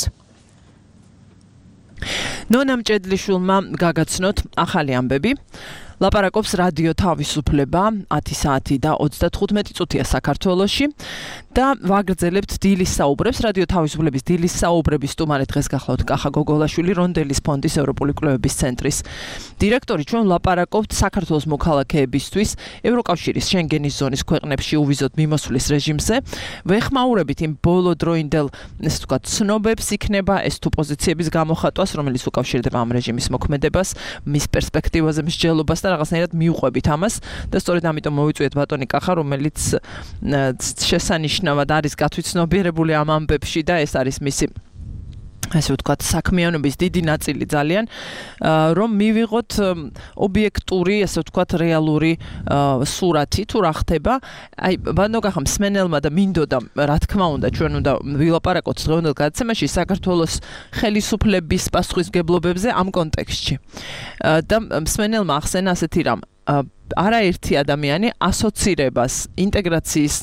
ნონა მჭედლიშვილმა გაგაცნოთ ახალი ამბები. ლაპარაკობს რადიო თავისუფლება ათი საათი და ოცდათხუთმეტი წუთია საქართველოში და ვაგრძელებთ დილის საუბრებს. რადიო თავისუფლების დილის საუბრების სტუმარი დღეს გახლავთ კახა გოგოლაშვილი, რონდელის ფონდის ევროპული კვლევების ცენტრის დირექტორი. ჩვენ ლაპარაკობთ საქართველოს მოქალაქეებისთვის ევროკავშირის შენგენის ზონის ქვეყნებში უვიზოდ მიმოსვლის რეჟიმზე. ვეხმაურებით იმ ბოლოდროინდელ, ესე ვთქვათ, ცნობებს იქნება ეს თუ პოზიციების გამოხატვას, რომელიც უკავშირდება ამ რეჟიმის მოქმედებას, მის პერსპექტივაზე, მსჯელობას და რაღაცნაირად მიუყვებით ამას და სწორედ ამიტომ მოვიწვიეთ ბატონი კახა, რომელიც შესანიშნავად არის გათვითცნობიერებული ამ ამბებში და ეს არის მისი ასე ვთქვათ საქმიანობის დიდი ნაწილი ძალიან, რომ მივიღოთ ობიექტური, ასე ვთქვათ, რეალური სურათი თუ რა ხდება. აი, ბატონო კახა, მსმენელმა და მინდოდა, რა თქმა უნდა, ჩვენ უნდა ვილაპარაკოთ დღევანდელ გადაცემაში საქართველოს ხელისუფლების პასუხისმგებლობებზე ამ კონტექსტში. და მსმენელმა ახსენა ასეთი რამ, არაერთი ადამიანი ასოცირებას, ინტეგრაციის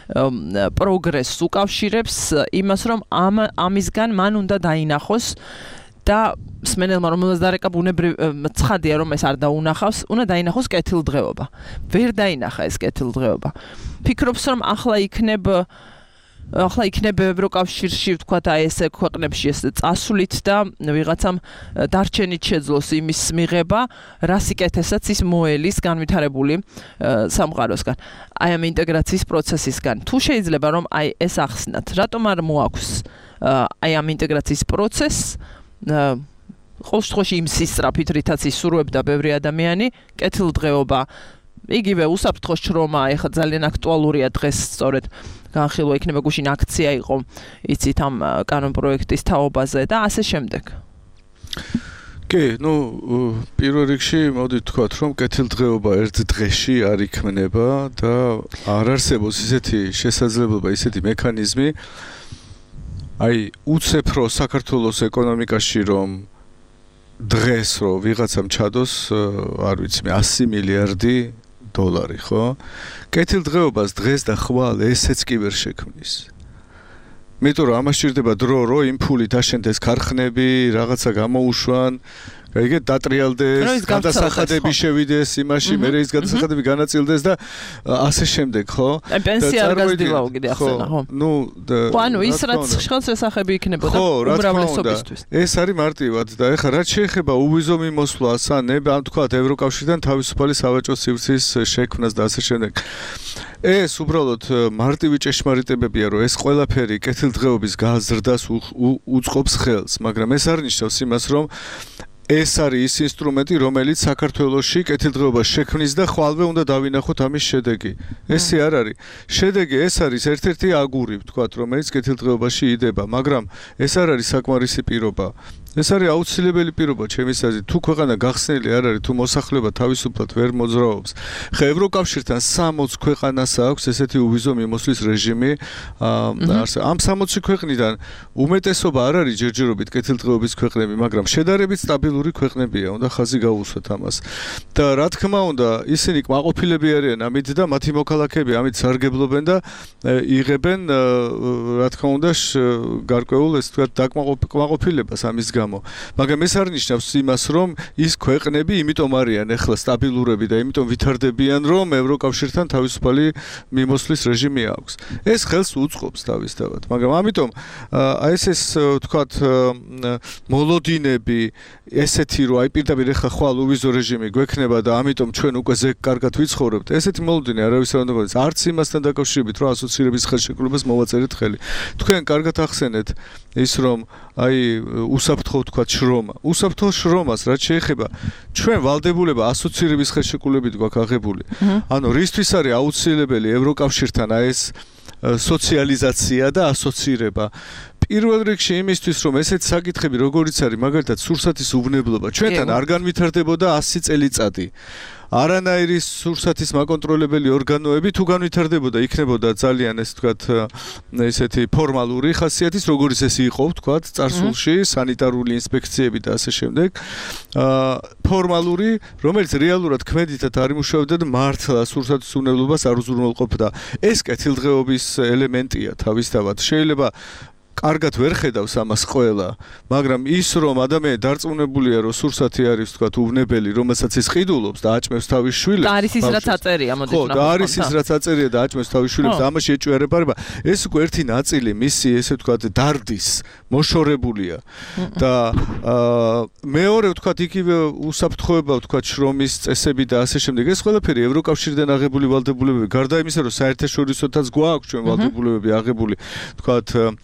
პროგრესს უკავშირებს იმას, რომ ამ ამისგან მან უნდა დაინახოს და მსმენელმა, რომელსაც დარეკა ბუნებრივ ცხადია, რომ ეს არ დაუნახავს, უნდა დაინახოს კეთილდღეობა. ვერ დაინახა ეს კეთილდღეობა. ფიქრობს, რომ ახლა იქნებ ახლა იქნება ევროკავშირში, ვთქვათ, აი ესე ქვეყნებში ეს წასვლით და ვიღაცამ დარჩენით შეძლოს იმის მიღება, რა სიკეთესაც ის მოელის განვითარებული სამყაროსგან, აი ამ ინტეგრაციის პროცესისგან. თუ შეიძლება რომ აი ეს ახსნათ, რატომ არ მოაქვს აი ამ ინტეგრაციის პროცესს ყოველ შემთხვევაში იმ სისწრაფით, რითაც ისურვებდა ბევრი ადამიანი, კეთილდღეობა, იგივე უსაფრთხო შრომა, ეხლა ძალიან აქტუალურია დღეს სწორედ განხილვა იქნება გუშინ აქცია იყო, იცით ამ კანონპროექტის თაობაზე და ასე შემდეგ. კი, ну, პირველ რიგში მოდი ვთქვათ, რომ კეთილდღეობა ერთ დღეში არ იქმნება და არ არსებობს ისეთი შესაძლებლობა, ისეთი მექანიზმი, აი, უცეფრო საქართველოს ეკონომიკაში რომ დღეს რომ ვიღაცამ ჩადოს, არ ვიცი მე, ასი მილიარდი დოლარი, ხო? კეთილდღეობას დღეს და ხვალ ესეც კი ვერ შექმნის. მეტყვი რომ ამას ჭირდება დრო, რომ იმ ფულით აშენდეს ქარხნები, რაღაცა გამოუშვან, იგი დატრიალდეს, გადასახადები შევიდეს იმაში, მე ის გადასახადები განაწილდეს და ასე შემდეგ, ხო? აი პენსია არ გაზრდილაო კიდე ახსენა, ხო? ნუ ხო, ანუ ის რაც ხელს ესახები იქნებოდა უმრავლესობისთვის. ეს არის მარტივად და ეხლა რაც შეეხება უვიზო მიმოსვლას, ან ამ თქვა ევროკავშირიდან თავისუფალი სავაჭრო სივრცის შექმნას და ასე შემდეგ. ეს უბრალოდ მარტივი ჭეშმარიტებებია, რომ ეს ყველაფერი კეთილდღეობის გაზრდას უწყობს ხელს, მაგრამ ეს არ ნიშნავს იმას, რომ ეს არის ის ინსტრუმენტი, რომელიც საქართველოში კეთილდღეობას შექმნის და ხვალვე უნდა დავინახოთ ამის შედეგი. ესე არ არის. შედეგი ეს არის ერთ-ერთი აგური, ვთქვათ, რომელიც კეთილდღეობაში იდება, მაგრამ ეს არ არის საკმარისი პირობა. ეს არის აუცილებელი პირობა ჩემის აზრით. თუ ქვეყანა გახსნილი არ არის, თუ მოსახლეობა თავისუფლად ვერ მოძრაობს, ხა ევროკავშირთან სამოც ქვეყანას აქვს ესეთი უვიზო მიმოსვლის რეჟიმი. ამ სამოცი ქვეყნიდან უმეტესობა არ არის ჯერჯერობით კეთილდღეობის ქვეყნები, მაგრამ შედარებით სტაბილური ქვეყნებია, უნდა ხაზი გაუსვათ ამას. და რა თქმა უნდა, ისინი კმაყოფილები არიან ამით და მათი მოქალაქეები ამით სარგებლობენ და იღებენ რა თქმა უნდა გარკვეულ ეს თქვა დაკმაყოფილებას ამის გამო. მაგრამ ეს არ ნიშნავს იმას, რომ ის ქვეყნები იმიტომ არიან ახლა სტაბილურები და იმიტომ ვითარდებიან, რომ ევროკავშირთან თავისუფალი მიმოსვლის რეჟიმი აქვს. ეს ხელს უწყობს თავისთავად, მაგრამ ამიტომ აი ეს ეს თქვათ მოლოდინები ესეთი რომ აი პირდაპირ ახლა ხვალ უვიზო რეჟიმი გვექნება და ამიტომ ჩვენ უკვე ზე კარგად ვიცხოვრებთ. ესეთი მოლოდინი არავის არ უნდა გქონდეს. არც იმასთან დაკავშირებით, რომ ასოცირების ხელშეკრულებას მოვაწერეთ ხელი. თქვენ კარგად ახსენეთ ის რომ აი უსაფრთხო თქვა შრომა. უსაფრთხო შრომას რაც შეეხება ჩვენ ვალდებულება ასოცირების ხელშეკრულებით გვაქვს აღებული. ანუ რისთვის არის აუცილებელი ევროკავშირთან აი ეს სოციალიზაცია და ასოცირება. პირველ რიგში იმისთვის რომ ესეთ საკითხები როგორიც არის მაგალითად სურსათის უვნებლობა ჩვენთან არ განვითარდებოდა ასი წელიწადი. არანაირი სურსათის მაკონტროლებელი ორგანოები თუ განვითარდებოდა იქნებოდა ძალიან ეს თქვათ ესეთი ფორმალური ხასიათის როგორიც ეს იყო თქვათ წარსულში სანიტარული ინსპექციები და ასე შემდეგ ფორმალური რომელიც რეალურად ქმედითად არ იმუშავებდა და მართლა სურსათის უვნებლობას არ უზრუნველყოფდა. ეს კეთილდღეობის ელემენტია თავისთავად. შეიძლება კარგად ვერ ხედავს ამას ყველა, მაგრამ ის რომ ადამიანი დარწმუნებულია რომ სურსათი არის თქვა უვნებელი, რომელსაც ის ყიდულობს და აჭმევს თავის შვილებს. და არის ის რაც აწერია, მოდი ხო, და არის ის რაც აწერია და აჭმევს თავის შვილებს და ამაში ეჭვიარება. ეს უკვე ერთი ნაწილი მისი ესე თქვა დარდის მოშორებულია. და მეორე თქვა იგივე უსაფრთხოება თქვა შრომის წესები და ასე შემდეგ. ეს ყველაფერი ევროკავშირიდან აღებული ვალდებულებები, გარდა იმისა რომ საერთაშორისოთაც გვაქვს ჩვენ ვალდებულებები აღებული თქვა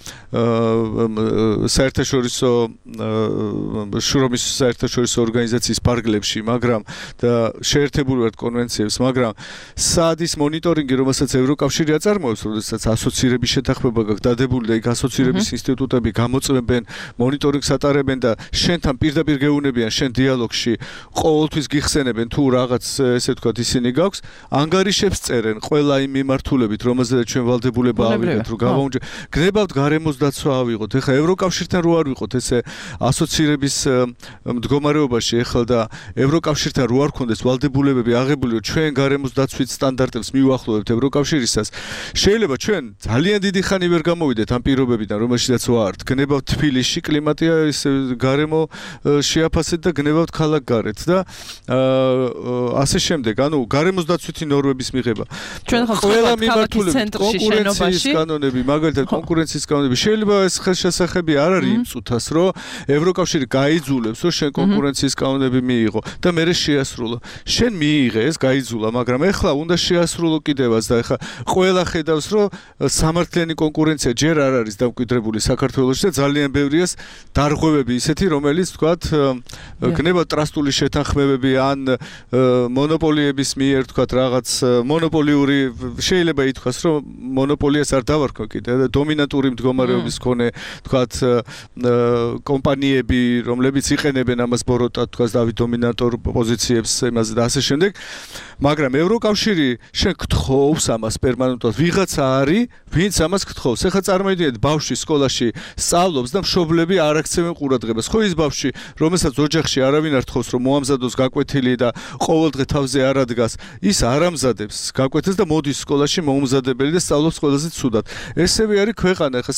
საერთაშორისო შრომის საერთაშორისო ორგანიზაციის პარგლებში, მაგრამ და შეერთებული ვართ კონვენციებს, მაგრამ სადის მონიტორინგი, რომელსაც ევროკავშირი აწარმოებს, როდესაც ასოცირების შეთანხმება გაქვს დადებული და იქ ასოცირების ინსტიტუტები გამოწვევენ, მონიტორინგს ატარებენ და შენთან პირდაპირ გეუნებიან შენ დიალოგში, ყოველთვის გიხსენებენ თუ რაღაც ესე ვთქვათ ისინი გაქვს, ანგარიშებს წერენ ყველა იმ მიმართულებით, რომელზეც ჩვენ ვალდებულება ავიღეთ, რომ გავაუნჯე. გნებავთ გარემოს დაცვა ავიღოთ. ეხლა ევროკავშირთან რო არ ვიყოთ ესე ასოცირების მდგომარეობაში ეხლა და ევროკავშირთან რო არ ქონდეს ვალდებულებები აღებული, რომ ჩვენ გარემოს დაცვით სტანდარტებს მივუახლოვებთ ევროკავშირისას, შეიძლება ჩვენ ძალიან დიდი ხანი ვერ გამოვიდეთ ამ პირობებიდან, რომელშიც ვართ. გნებავთ თბილისში კლიმატია ის გარემო შეაფასეთ და გნებავთ ქალაქ გარეთ და ასე შემდეგ. ანუ გარემოს დაცვითი ნორმების მიღება. ჩვენ ხო ყველა მიმართულებით კონკურენციის კანონები, მაგალითად კონკურენციის კანონები შეიძლება ეს ხელშესახები არ არის იმ წუთას, რომ ევროკავშირი გაიძულებს, რომ შენ კონკურენციის კანონები მიიღო და მე შეასრულო. შენ მიიღე ეს გაიძულა, მაგრამ ეხლა უნდა შეასრულო კიდევაც და ეხლა ყველა ხედავს, რომ სამართლიანი კონკურენცია ჯერ არ არის დამკვიდრებული საქართველოში და ძალიან ბევრია დარღვევები ისეთი, რომელიც თქვათ გნება ტრასტული შეთანხმებები ან მონოპოლიების მიერ თქვათ რაღაც მონოპოლიური შეიძლება ითქვას, რომ მონოპოლიას არ დავარქვა კიდე და დომინანტური მდგომარეობის მქონე თქვათ კომპანიები, რომლებიც იყენებენ ამას ბოროტად თქვათ დავით დომინანტურ პოზიციებს იმაზე და ასე შემდეგ. მაგრამ ევროკავშირი შენ გთხოვს ამას პერმანენტულად. ვიღაცა არის, ვინც ამას გთხოვს. ეხლა წარმოიდგინეთ, ბავშვი სკოლაში სწავლობს და მშობლები არ აქცევენ ყურადღებას. ხო ის ბავშვი, რომელსაც ოჯახში არავინ არ თხოვს, რომ მოამზადოს გაკვეთილი და ყოველდღე თავზე არ ადგას, ის არ ამზადებს გაკვეთილს და მოდის სკოლაში მოუმზადებელი და სწავლობს ყველაზე ცუდად. ესევე არის ქვეყანა. ეხლა საქართველო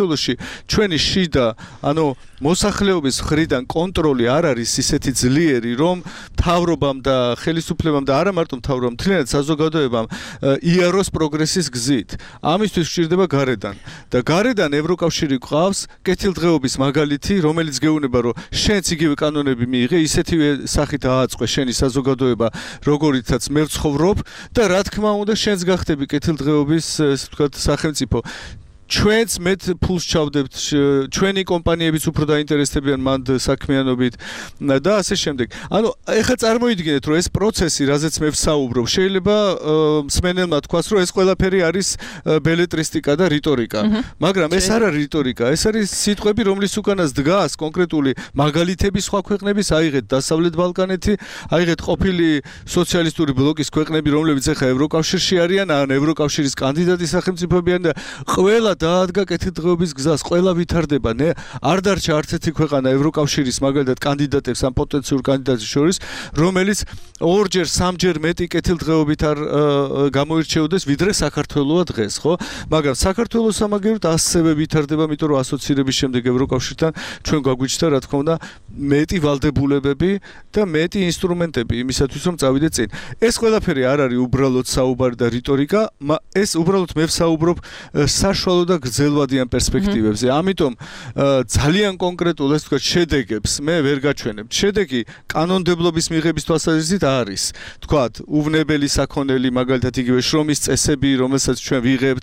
საქართველოში ჩვენი შიდა, ანუ მოსახლეობის მხრიდან კონტროლი არ არის ისეთი ძლიერი, რომ მთავრობამ და ხელისუფლებამ და არა მარტო მთავრობამ, მთლიანად საზოგადოებამ იაროს პროგრესის გზით. ამისთვის გვჭირდება გარედან. და გარედან ევროკავშირი გვყავს კეთილდღეობის მაგალითი, რომელიც გეუბნება, რომ შენც იგივე კანონები მიიღე, ისეთივე სახით ააწყვე შენი საზოგადოება, როგორიცაც მე ვცხოვრობ და რა თქმა უნდა შენც გახდები კეთილდღეობის, ესე ვთქვათ, სახელმწიფო. ჩვენც მეტ ფულს ჩავდებთ, ჩვენი კომპანიებიც უფრო დაინტერესდებიან მანდ საქმიანობით და ასე შემდეგ. ანუ ეხლა წარმოიდგინეთ, რომ ეს პროცესი, რაზეც მე ვსაუბრობ, შეიძლება მსმენელმა თქვას, რომ ეს ყველაფერი არის ბელეტრისტიკა და რიტორიკა. მაგრამ ეს არ არის რიტორიკა, ეს არის სიტყვები, რომლის უკანას დგას კონკრეტული მაგალითები სხვა ქვეყნების, აიღეთ დასავლეთ ბალკანეთი, აიღეთ ყოფილი სოციალისტური ბლოკის ქვეყნები, რომლებიც ეხლა ევროკავშირში არიან, ან ევროკავშირის კანდიდატი სახელმწიფოები არიან და ყველა დაადგა კეთილდღეობის გზას, ყველა ვითარდება. ნე არ დარჩა არც ერთი ქვეყანა ევროკავშირის მაგალითად კანდიდატებს ან პოტენციურ კანდიდატებს შორის, რომელიც ორჯერ, სამჯერ მეტი კეთილდღეობით არ გამოირჩეოდეს, ვიდრე საქართველოა დღეს, ხო? მაგრამ საქართველოს სამაგეროდ ასევე ვითარდება, იმიტომ რომ ასოცირების შემდეგ ევროკავშირთან ჩვენ გვაგვიჩნდა, რა თქმა უნდა, მეტი ვალდებულებები და მეტი ინსტრუმენტები იმისათვის, რომ წავიდეთ წინ. ეს ყველაფერი არ არის უბრალოდ საუბარი და რიტორიკა, ეს უბრალოდ მე ვსაუბრობ საშუალო და გრძელვადიან პერსპექტივებზე. ამიტომ ძალიან კონკრეტულ ეს თქვა შედეგებს მე ვერ გაჩვენებ. შედეგი კანონმდებლობის მიღების თვალსაზრისით არის. თქვათ, უვნებელი საქონელი, მაგალითად იგივე შრომის წესები, რომელსაც ჩვენ ვიღებთ,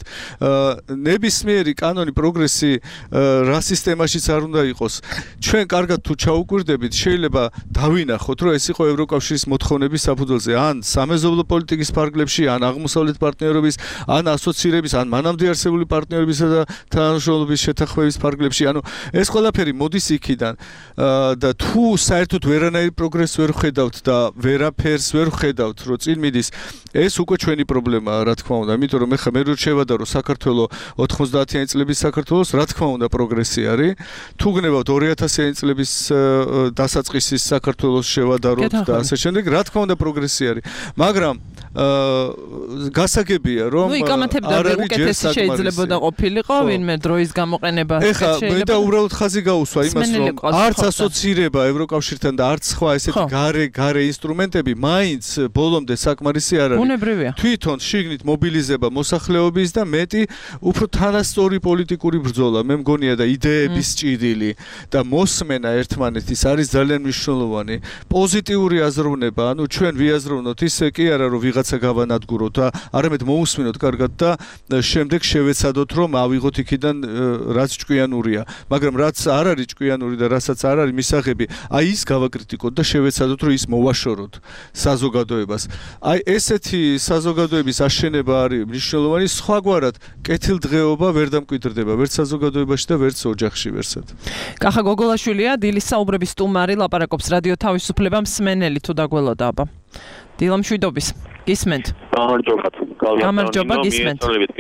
ნებისმიერი კანონი პროგრესი რა სისტემაშიც არ უნდა იყოს. ჩვენ კარგად თუ ჩაუკვირდებით, შეიძლება დავინახოთ, რომ ეს იყო ევროკავშირის მოთხოვნების საფუძველზე, ან სამეზობლო პოლიტიკის ფარგლებში, ან აღმოსავლეთ პარტნიორობის, ან ასოცირების, ან მანამდე არსებული პარტნიორებისა და თანამშრომლობის შეთანხმების ფარგლებში. ანუ ეს ყველაფერი მოდის იქიდან და თუ საერთოდ ვერანაირ პროგრესს ვერ ხედავთ და ვერაფერს ვერ ხედავთ, რომ წინ მიდის, ეს უკვე ჩვენი პრობლემაა, რა თქმა უნდა. იმიტომ რომ ეხლა მე რო შევადარო საქართველოს ოთხმოცდაათიანი წლების საქართველოს, რა თქმა უნდა პროგრესი არის. თუ გნებავთ ორი ათასიანი წლების დასაწყისის საქართველოს შევადაროთ და ასე შემდეგ, რა თქმა უნდა პროგრესი არის. მაგრამ გასაგებია, რომ ნუ იკამათებდა უკეთესი შეიძლებოდა ყოფილიყო, ვინმე დროის გამოყენება შეიძლება. ეხლა მე და უბრალოდ ხაზი გაუსვა იმას, რომ არც ასოცირება ევროკავშირთან და არც სხვა ესეთი გარე გარე ინსტრუმენტები მაინც ბოლომდე საკმარისი არ არის. უნებრევია. თვითონ შიგნით მობილიზება მოსახლეობის და მეტი უფრო თანასწორი პოლიტიკური ბრძოლა, მე მგონია და იდეების ჭიდილი და მოსმენა ერთმანეთის არის ძალიან მნიშვნელოვანი. პოზიტიური აზროვნება, ანუ ჩვენ ვიაზროვნოთ ისე კი არა, რომ ვიღაცა გავანადგუროთ და არამედ მოусმინოთ კარგად და შემდეგ შევეცადოთ, რომ ავიღოთ იქიდან რაც ჭკვიანურია. მაგრამ რაც არ არის ჭკვიანური და რასაც არ არის მისაღები, აი ის გავაკრიტიკოთ და შევეცადოთ, რომ ის მოვაშოროთ საზოგადოებას. აი ესეთი საზოგადოების აშენება არის მნიშვნელოვანი, სხვაგვარად კეთილდღეობა ვერ დამკვიდრდება, ვერც საზოგადოებაში და ვერც ოჯახში ვერსად. კახა გოგოლაშვილია, დილის საუბრების სტუმარი, ლაპარაკობს რადიო თავისუფლება, მსმენელი თუ დაგველოდა აბა. დილა მშვიდობის. გისმენთ. გამარჯობა. გამარჯობა, გისმენთ.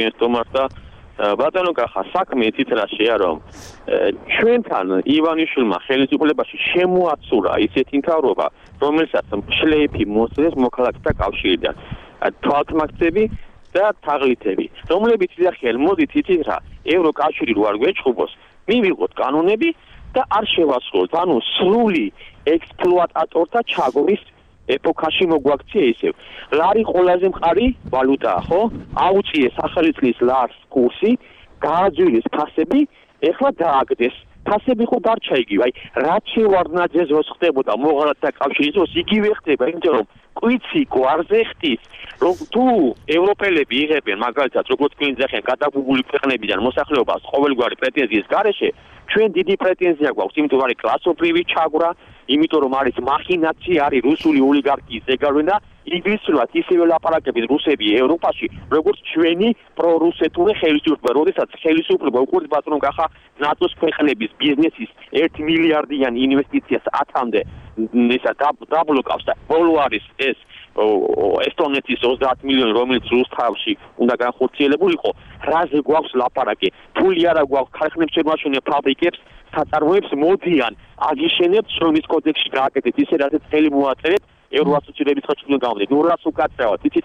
ბატონო კახა, საქმე იცით რაშია, რომ ჩვენთან ივანიშვილმა ხელისუფლებაში შემოაცურა ისეთი მთავრობა, რომელსაც შლეიფი მოსწეს მოქალაქეთა კავშირიდან. თვალთმაქცები და თაღლითები, რომლებიც ხელმოდით იცით რა, ევროკავშირი რო არ გვეჭხუბოს, მივიღოთ კანონები და არ შევასრულოთ. ანუ სრული ექსპლუატატორთა ჩაგობის ეპოქაში მოგვაქცია ისევ. ლარი ყველაზე მყარი ვალუტაა, ხო? აუწიეს სახელმწიფოს ლარს კურსი, გააძვილეს ფასები, ეხლა დააგდეს. ფასები ხო დარჩა იგივე. აი, რაც შევარდნაძეს ოს ხდებოდა მოღალატეთა კავშირის ოს იგივე ხდება, იმიტომ რომ კვიცი გვარზე ხდის, რომ თუ ევროპელები იღებენ მაგალითად როგორც გვინძახიან გადაგუგული ქვეყნებიდან მოსახლეობას ყოველგვარი პრეტენზიის გარეშე, ჩვენ დიდი პრეტენზია გვაქვს, იმიტომ რომ არის კლასობრივი ჩაგვრა, იმიტომ რომ არის მახინაცია, არის რუსული ოლიგარქიის ზეგარვენა, ინგლისურად ისევე ლაპარაკებენ რუსები ევროპაში, როგორც ჩვენი პრორუსეთური ხელისუფლება, როდესაც ხელისუფლება უყურებს ბატონო კახა ნატოს ქვეყნების ბიზნესის ერთ მილიარდიან ინვესტიციას ათამდე ისა დაბლოკავს და ბოლო არის ეს ესტონეთის ოცდაათ მილიონი, რომელიც რუსთავში უნდა განხორციელებულიყო, რაზე გვაქვს ლაპარაკი, ფული არა გვაქვს ქარხნებს შემოაშენებთ ფაბრიკებს, საწარმოებს მოდიან, აგიშენებთ შრომის კოდექსში გააკეთეთ ისე, რასაც ხელი მოაწერეთ ევროასოცირების ხელშეკრულებიდან გამომდინარე. ნუ რას უკაცრავად, იცით რა,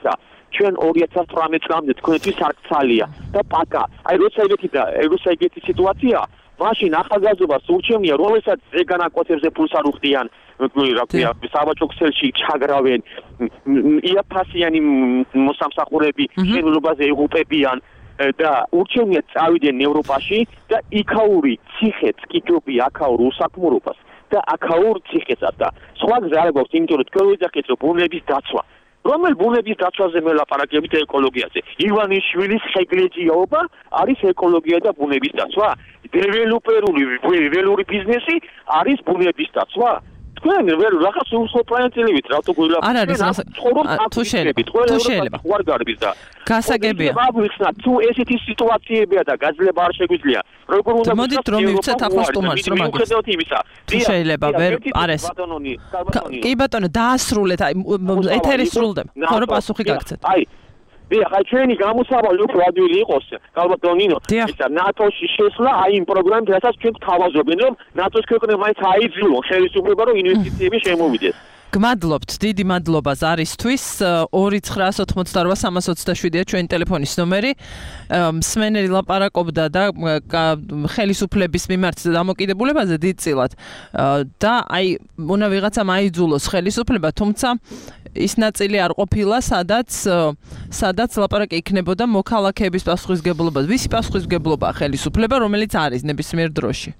ჩვენ ორი ათას თვრამეტ წლამდე თქვენთვის არქცალია და პაკა. აი როცა ეგეთი და როცა ეგეთი სიტუაცია, მაშინ ახალგაზრდობას ურჩევნია, რომელსაც ზეგანაკვეთებზე ფულს არ უხდიან, რა ქვია, საბაჭო ქსელში ჩაგრავენ, იაფასიანი მოსამსახურები ხელოვნებაზე იღუპებიან და ურჩევნია წავიდნენ ევროპაში და იქაური ციხეც კითხები აქაურ უსაქმურობას და აქაურ ციხესაც და სხვა გზა არ გვაქვს, იმიტომ რომ თქვენ ვიძახეთ რომ ბუნების დაცვა რომელ ბუნების დაცვაზე მელაპარაკებით ეკოლოგიაზე? ივანიშვილის ხეგლეჯიაობა არის ეკოლოგია და ბუნების დაცვა? დეველოპერული ველური ბიზნესი არის ბუნების დაცვა? თქვენ ვერ რაღაც უსოფლაენწილებით რატო გულაპარაკეთ? არ არის თუ შეიძლება თუ შეიძლება ვარ გარბის და გასაგებია ვაბლიხსნა თუ ესეთი სიტუაციებია და გაძლება არ შეგვიძლია როგორ უნდა მოდით რომ მივცეთ ახლა სტუმარს რომ აგეთ თუ შეიძლება ვერ არის კი ბატონო დაასრულეთ აი ეთერი სრულდება ხო რომ პასუხი გაგცეთ აი დიახ, აი ჩვენი გამოსავალი უფრო ადვილი იყოს, ალბათ ნინო, ისა ნატოში შესვლა აი იმ პროგრამით, რასაც ჩვენ გვთავაზობენ, რომ ნატოს ქვეყნებმა მაინც აიძულონ ხელისუფლება, რომ ინვესტიციები შემოვიდეს. გმადლობთ, დიდი მადლობა ზარისთვის. ორი ცხრაას ოცდაოთხ სამას ოცდაშვიდია ჩვენი ტელეფონის ნომერი. მსმენელი ლაპარაკობდა და ხელისუფლების მიმართ დამოკიდებულებაზე დიდწილად და აი უნდა ვიღაცამ აიძულოს ხელისუფლება, თუმცა ის ნაწილი არ ყოფილა, სადაც სადაც ლაპარაკი იქნებოდა მოქალაქეების პასუხისგებლობაზე. ვისი პასუხისგებლობაა ხელისუფლება, რომელიც არის ნებისმიერ დროში?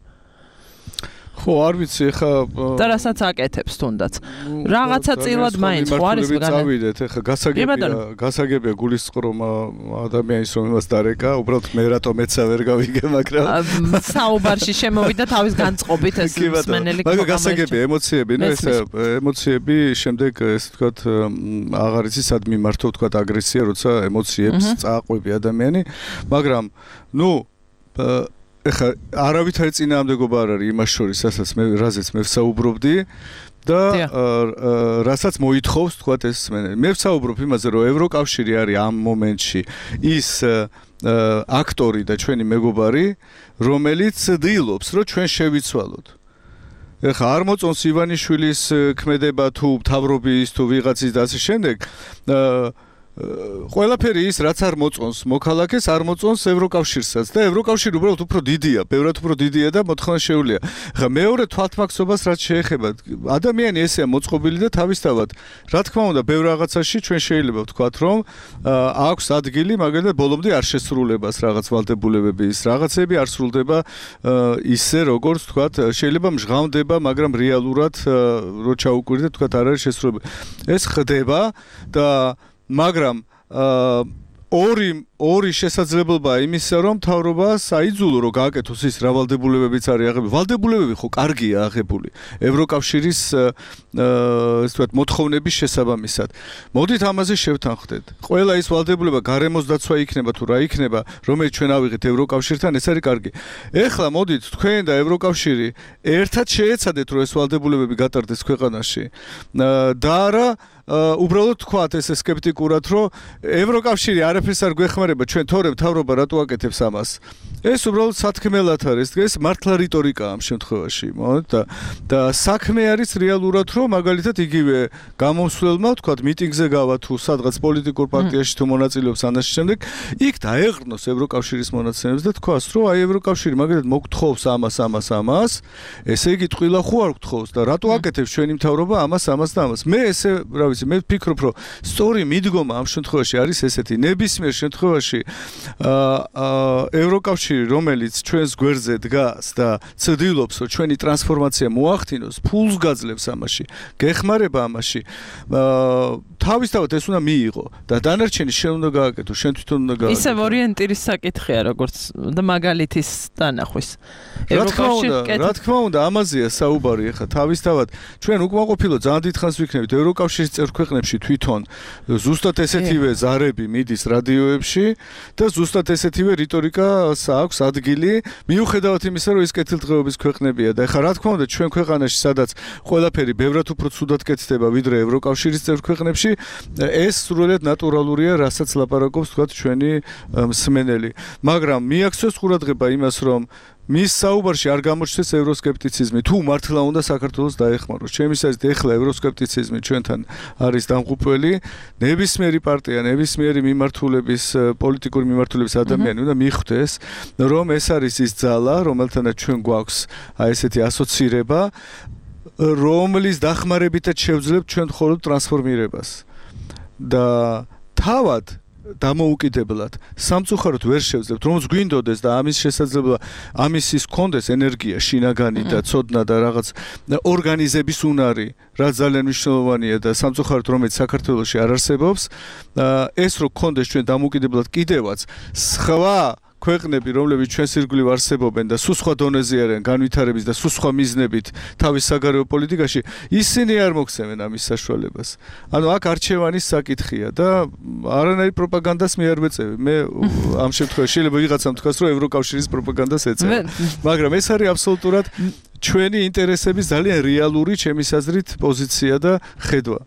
ხო, არ ვიცი, ეხა და რასაც აკეთებს თუნდაც. რაღაცა წილად მაინც ხო არის მგანე. წავიდეთ, ეხა გასაგებია, გასაგებია გულისწყრომ ადამიანის რომ იმას დარეკა, უბრალოდ მე რატომ მეცა ვერ გავიგე, მაგრამ საუბარში შემოვიდა თავის განწყობით ეს მსმენელი. მაგრამ გასაგებია ემოციები, ნუ ეს ემოციები შემდეგ ესე ვთქვათ აღარ იცი სად მიმართო ვთქვათ აგრესია, როცა ემოციებს წააყვები ადამიანი, მაგრამ ნუ ეხა არავითარი წინააღმდეგობა არ არის იმას შორის, რასაც მე რაზეც მე ვსაუბრობდი და რასაც მოითხოვს თქვათ ეს მსმენელი. მე ვსაუბრობ იმაზე, რომ ევროკავშირი არის ამ მომენტში ის აქტორი და ჩვენი მეგობარი, რომელიც ცდილობს, რომ ჩვენ შევიცვალოთ. ეხა არ მოწონს ივანიშვილის ქმედება თუ მთავრობის თუ ვიღაცის და ასე შემდეგ ყველაფერი ის რაც არ მოწონს მოქალაქეს არ მოწონს ევროკავშირსაც და ევროკავშირი უბრალოდ უფრო დიდია, ბევრად უფრო დიდია და მოთხოვნა შეუძლია. ხა მეორე თვალთმაქცობას რაც შეეხება ადამიანი ესეა მოწყობილი და თავისთავად რა თქმა უნდა ბევრ რაღაცაში ჩვენ შეიძლება ვთქვათ რომ აქვს ადგილი, მაგალითად ბოლომდე არ შესრულებას რაღაც ვალდებულებების რაღაცები არ სრულდება ისე როგორც ვთქვათ შეიძლება მჟღავნდება, მაგრამ რეალურად რო ჩაუკვირდეთ ვთქვათ არ არის შესრულება. ეს ხდება და მაგრამ ორი ორი შესაძლებლობაა იმისა, რომ მთავრობას აიძულო, რომ გააკეთოს ის რა ვალდებულებებიც არის აღებული. ვალდებულებები ხო კარგია აღებული ევროკავშირის ესე ვთქვათ მოთხოვნების შესაბამისად. მოდით ამაზე შევთანხმდეთ. ყველა ის ვალდებულება გარემოს დაცვა იქნება თუ რა იქნება, რომელიც ჩვენ ავიღეთ ევროკავშირთან, ეს არის კარგი. ეხლა მოდით თქვენ და ევროკავშირი ერთად შეეცადეთ, რომ ეს ვალდებულებები გატარდეს ქვეყანაში და არა უბრალოდ თქვათ ესე სკეპტიკურად, რომ ევროკავშირი არაფერს არ გვეხმარება, ჩვენ თორემ მთავრობა რატო აკეთებს ამას. ეს უბრალოდ სათქმელად არის, ეს მართლა რიტორიკაა ამ შემთხვევაში, მოგეთ და და საქმე არის რეალურად, რომ მაგალითად იგივე გამომსვლელმა თქვათ მიტინგზე გავა თუ სადღაც პოლიტიკურ პარტიაში თუ მონაწილეობს ანაში შემდეგ, იქ დაეღრნოს ევროკავშირის მონაცემებს და თქვას, რომ აი ევროკავშირი მაგალითად მოგთხოვს ამას, ამას, ამას, ესე იგი ტყილა ხო არ გთხოვს და რატო აკეთებს ჩვენი მთავრობა ამას, ამას და ამას. მე ესე რა ვიცი, მე ვფიქრობ, რომ სწორი მიდგომა ამ შემთხვევაში არის ესეთი, ნებისმიერ შემთხვევაში აა ევროკავშირი, რომელიც ჩვენს გვერდზე დგას და ცდილობს, რომ ჩვენი ტრანსფორმაცია მოახდინოს, ფულს გაძლევს ამაში, გეხმარება ამაში, აა თავისთავად ეს უნდა მიიღო და დანარჩენი შენ უნდა გააკეთო, შენ თვითონ უნდა გააკეთო. ისევ ორიენტირის საკითხია, როგორც და მაგალითის დანახვის. რა თქმა უნდა, რა თქმა უნდა, ამაზეა საუბარი ახლა თავისთავად ჩვენ უკმაყოფილო ძალიან დიდხანს ვიქნებით ევროკავშირის წევრ ქვეყნებში თვითონ ზუსტად ესეთივე ზარები მიდის რადიოებში და ზუსტად ესეთივე რიტორიკას აქვს ადგილი, მიუხედავად იმისა, რომ ის კეთილდღეობის ქვეყნებია და ეხლა რა თქმა უნდა ჩვენ ქვეყანაში, სადაც ყველაფერი ბევრად უფრო ცუდად კეთდება ვიდრე ევროკავშირის წევრ ქვეყნებში, ეს სრულიად ნატურალურია, რასაც ლაპარაკობს თქვათ ჩვენი მსმენელი. მაგრამ მიაქცევს ყურადღება იმას, რომ მის საუბარში არ გამოჩნდეს ევროსკეპტიციზმი. თუ მართლა უნდა საქართველოს დაეხმაროს. ჩემის აზრით ეხლა ევროსკეპტიციზმი ჩვენთან არის დამღუპველი. ნებისმიერი პარტია, ნებისმიერი მიმართულების პოლიტიკური მიმართულების ადამიანი უნდა მიხვდეს, რომ ეს არის ის ძალა, რომელთანაც ჩვენ გვაქვს აი ესეთი ასოცირება, რომლის დახმარებითაც შევძლებთ ჩვენ მხოლოდ ტრანსფორმირებას. და თავად დამოუკიდებლად სამწუხაროდ ვერ შევძლებთ, რომ გვინდოდეს და ამის შესაძლებლობა, ამის ის კონდეს ენერგია, შინაგანი და ცოდნა და რაღაც ორგანიზების უნარი, რაც ძალიან მნიშვნელოვანია და სამწუხაროდ რომელიც საქართველოში არ არსებობს, ეს რო კონდეს ჩვენ დამოუკიდებლად კიდევაც სხვა ქვეყნები, რომლებიც ჩვენს ირგვლივ არსებობენ და სულ სხვა დონეზე არიან განვითარების და სულ სხვა მიზნებით თავის საგარეო პოლიტიკაში, ისინი არ მოგცემენ ამის საშუალებას. ანუ აქ არჩევანის საკითხია და არანაირი პროპაგანდას მე არ ვეწევი. მე ამ შემთხვევაში შეიძლება ვიღაცამ თქვას, რომ ევროკავშირის პროპაგანდას ეწევა. მაგრამ ეს არის აბსოლუტურად ჩვენი ინტერესების ძალიან რეალური, ჩემის აზრით, პოზიცია და ხედვა.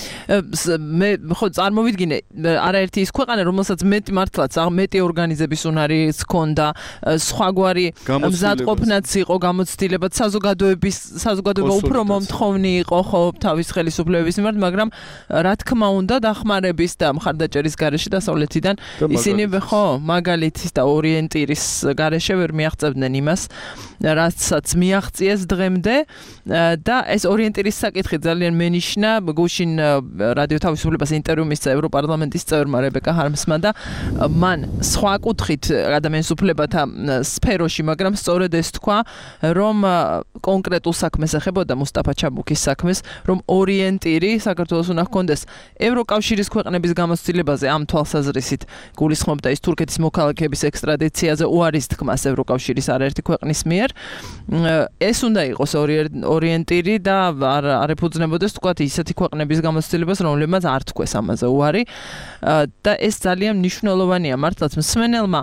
მე ხო წარმოვიდგინე არაერთი ის ქვეყანა რომელსაც მეტი მართლაც მეტი ორგანიზების უნარიც ჰქონდა სხვაგვარი მზადყოფნაც იყო გამოცდილებად საზოგადოების საზოგადოება უფრო მომთხოვნი იყო ხო თავის ხელისუფლებების მიმართ მაგრამ რა თქმა უნდა დახმარების და მხარდაჭერის გარეშე დასავლეთიდან ისინი ხო მაგალითის და ორიენტირის გარეშე ვერ მიაღწევდნენ იმას რასაც მიაღწიეს დღემდე და ეს ორიენტირის საკითხი ძალიან მენიშნა გუშინ რადიო თავისუფლებას ინტერვიუ მისცა ევროპარლამენტის წევრმა რებეკა ჰარმსმა და მან სხვა კუთხით ადამიანის უფლებათა სფეროში, მაგრამ სწორედ ეს თქვა, რომ კონკრეტულ საქმეს ეხებოდა მუსტაფა ჩაბუქის საქმეს, რომ ორიენტირი საქართველოს უნდა ჰქონდეს ევროკავშირის ქვეყნების გამოცდილებაზე ამ თვალსაზრისით გულისხმობდა ის თურქეთის მოქალაქეების ექსტრადიციაზე უარის თქმას ევროკავშირის არაერთი ქვეყნის მიერ. ეს უნდა იყოს ორიენტირი და არ ეფუძნებოდეს თქვა ისეთი ქვეყნების გამოცდილებას, რომლებმაც არ თქვეს ამაზე უარი და ეს ძალიან მნიშვნელოვანია მართლაც მსმენელმა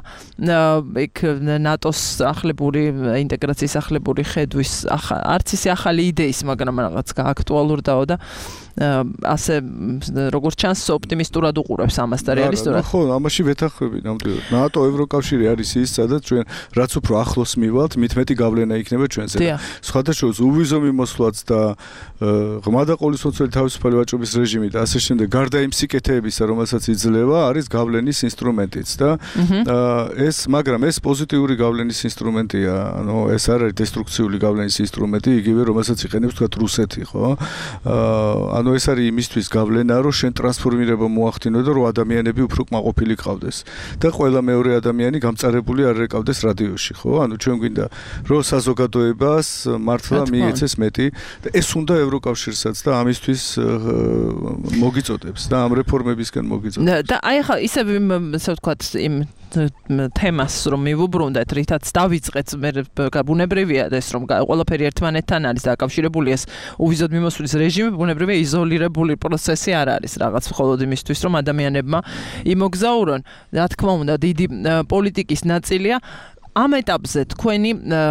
იქ ნატოს ახლებური ინტეგრაციის ახლებური ხედვის არც ისე ახალი იდეის, მაგრამ რაღაც გააქტუალურდაო და ასე როგორც ჩანს ოპტიმისტურად უყურებს ამას და რეალისტურად. ხო, ამაში ვეთანხმები ნამდვილად. ნატო, ევროკავშირი არის ის, სადაც ჩვენ რაც უფრო ახლოს მივალთ, მით მეტი გავლენა იქნება ჩვენზე. სხვადასხვა უვიზო მიმოსვლაც და ღრმა და ყოვლისმოცველი თავისუფალი ვაჭრობის რეჟიმი და ასე შემდეგ, გარდა იმ სიკეთეებისა, რომელსაც იძლევა, არის გავლენის ინსტრუმენტიც და ეს, მაგრამ ეს პოზიტიური გავლენის ინსტრუმენტია, ანუ ეს არ არის დესტრუქციული გავლენის ინსტრუმენტი, იგივე რომელსაც იყენებს თქვა რუსეთი, ხო? ანუ ეს არის იმისთვის გავლენა, რომ შენ ტრანსფორმირება მოახდინო და რომ ადამიანები უფრო კმაყოფილი ყავდეს და ყველა მეორე ადამიანი გამწარებული არ ეკავდეს რადიოში, ხო? ანუ ჩვენ გვინდა რომ საზოგადოებას მართლა მიეცეს მეტი და ეს უნდა ევროკავშირსაც და ამისთვის მოგიწოდებს და ამ რეფორმებისკენ მოგიწოდებს. და აი ხა ისე ასე ვთქვათ იმ თემას რომ მივუბრუნდეთ, რითაც დავიწყეთ, მე ბუნებრივია ეს რომ ყველაფერი ერთმანეთთან არის დაკავშირებული ეს უვიზოდ მიმოსვლის რეჟიმი, ბუნებრივია იზოლირებული პროცესი არ არის რაღაც მხოლოდ იმისთვის რომ ადამიანებმა იმოგზაურონ. რა თქმა უნდა, დიდი პოლიტიკის ნაწილია ამ ეტაპზე თქვენი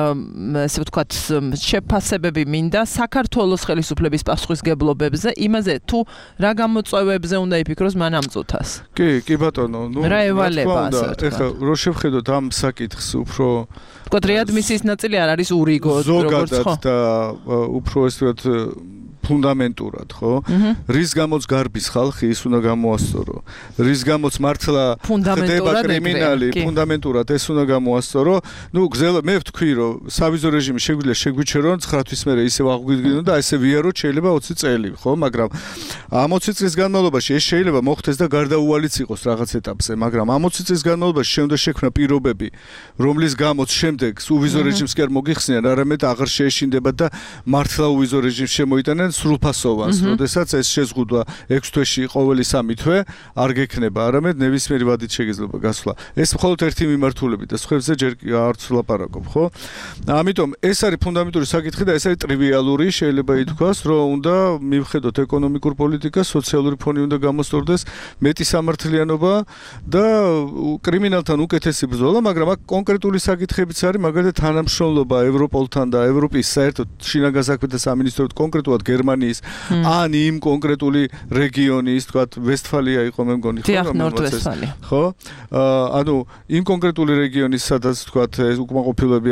ასე ვთქვათ შეფასებები მინდა საქართველოს ხელისუფლების პასუხისგებლობებზე, იმაზე თუ რა გამოწვევებზე უნდა იფიქროს მანამ წუთას. კი, კი ბატონო, ნუ რა ევალება ასე ვთქვათ. ეხლა რო შევხედოთ ამ საკითხს უფრო ვთქვათ რეადმისიის ნაწილი არ არის ურიგო როგორც ხო და უფრო ასე ვთქვათ ფუნდამენტურად, ხო? რის გამოც გარბის ხალხი ის უნდა გამოასწორო. რის გამოც მართლა ხდება კრიმინალი, ფუნდამენტურად ეს უნდა გამოასწორო. ნუ გზელა მე ვთქვი, რომ სავიზო რეჟიმი შეგვიძლია შეგვიჩერონ ცხრა თვის მერე ისევ აღვიდგინონ და ესე ვიაროთ შეიძლება ოცი წელი, ხო? მაგრამ ამ ოცი წლის განმავლობაში ეს შეიძლება მოხდეს და გარდაუვალიც იყოს რაღაც ეტაპზე, მაგრამ ამ ოცი წლის განმავლობაში შეუნდა შექმნა პირობები, რომლის გამოც შემდეგ უვიზო რეჟიმს კი არ მოგიხსნიან, არამედ აღარ შეეშინდება და მართლა უვიზო რეჟიმს შემოიტანენ სრულფასოვანს, როდესაც ეს შეზღუდვა ექვს თვეში ყოველი სამი თვე არ გექნება, არამედ ნებისმიერი ვადით შეგიძლია გასვლა. ეს მხოლოდ ერთი მიმართულებით და სხვებზე ჯერ არც ვლაპარაკობ, ხო? ამიტომ ეს არის ფუნდამენტური საკითხი და ეს არის ტრივიალური, შეიძლება ითქვას, რომ უნდა მივხედოთ ეკონომიკურ პოლიტიკას, სოციალური ფონი უნდა გამოსწორდეს, მეტი სამართლიანობა და კრიმინალთან უკეთესი ბრძოლა, მაგრამ აქ კონკრეტული საკითხებიც არის, მაგალითად თანამშრომლობა ევროპოლთან და ევროპის საერთოდ შინაგან საქმეთა სამინისტროთ კონკრეტულად გერმანიის ან იმ კონკრეტული რეგიონის, თქვათ, ვესტფალია იყო მე მგონი, ხო? ნორდ-ვესტფალია. ხო? ანუ იმ კონკრეტული რეგიონის, სადაც თქვათ, ეს უკმაყოფილოები არიან,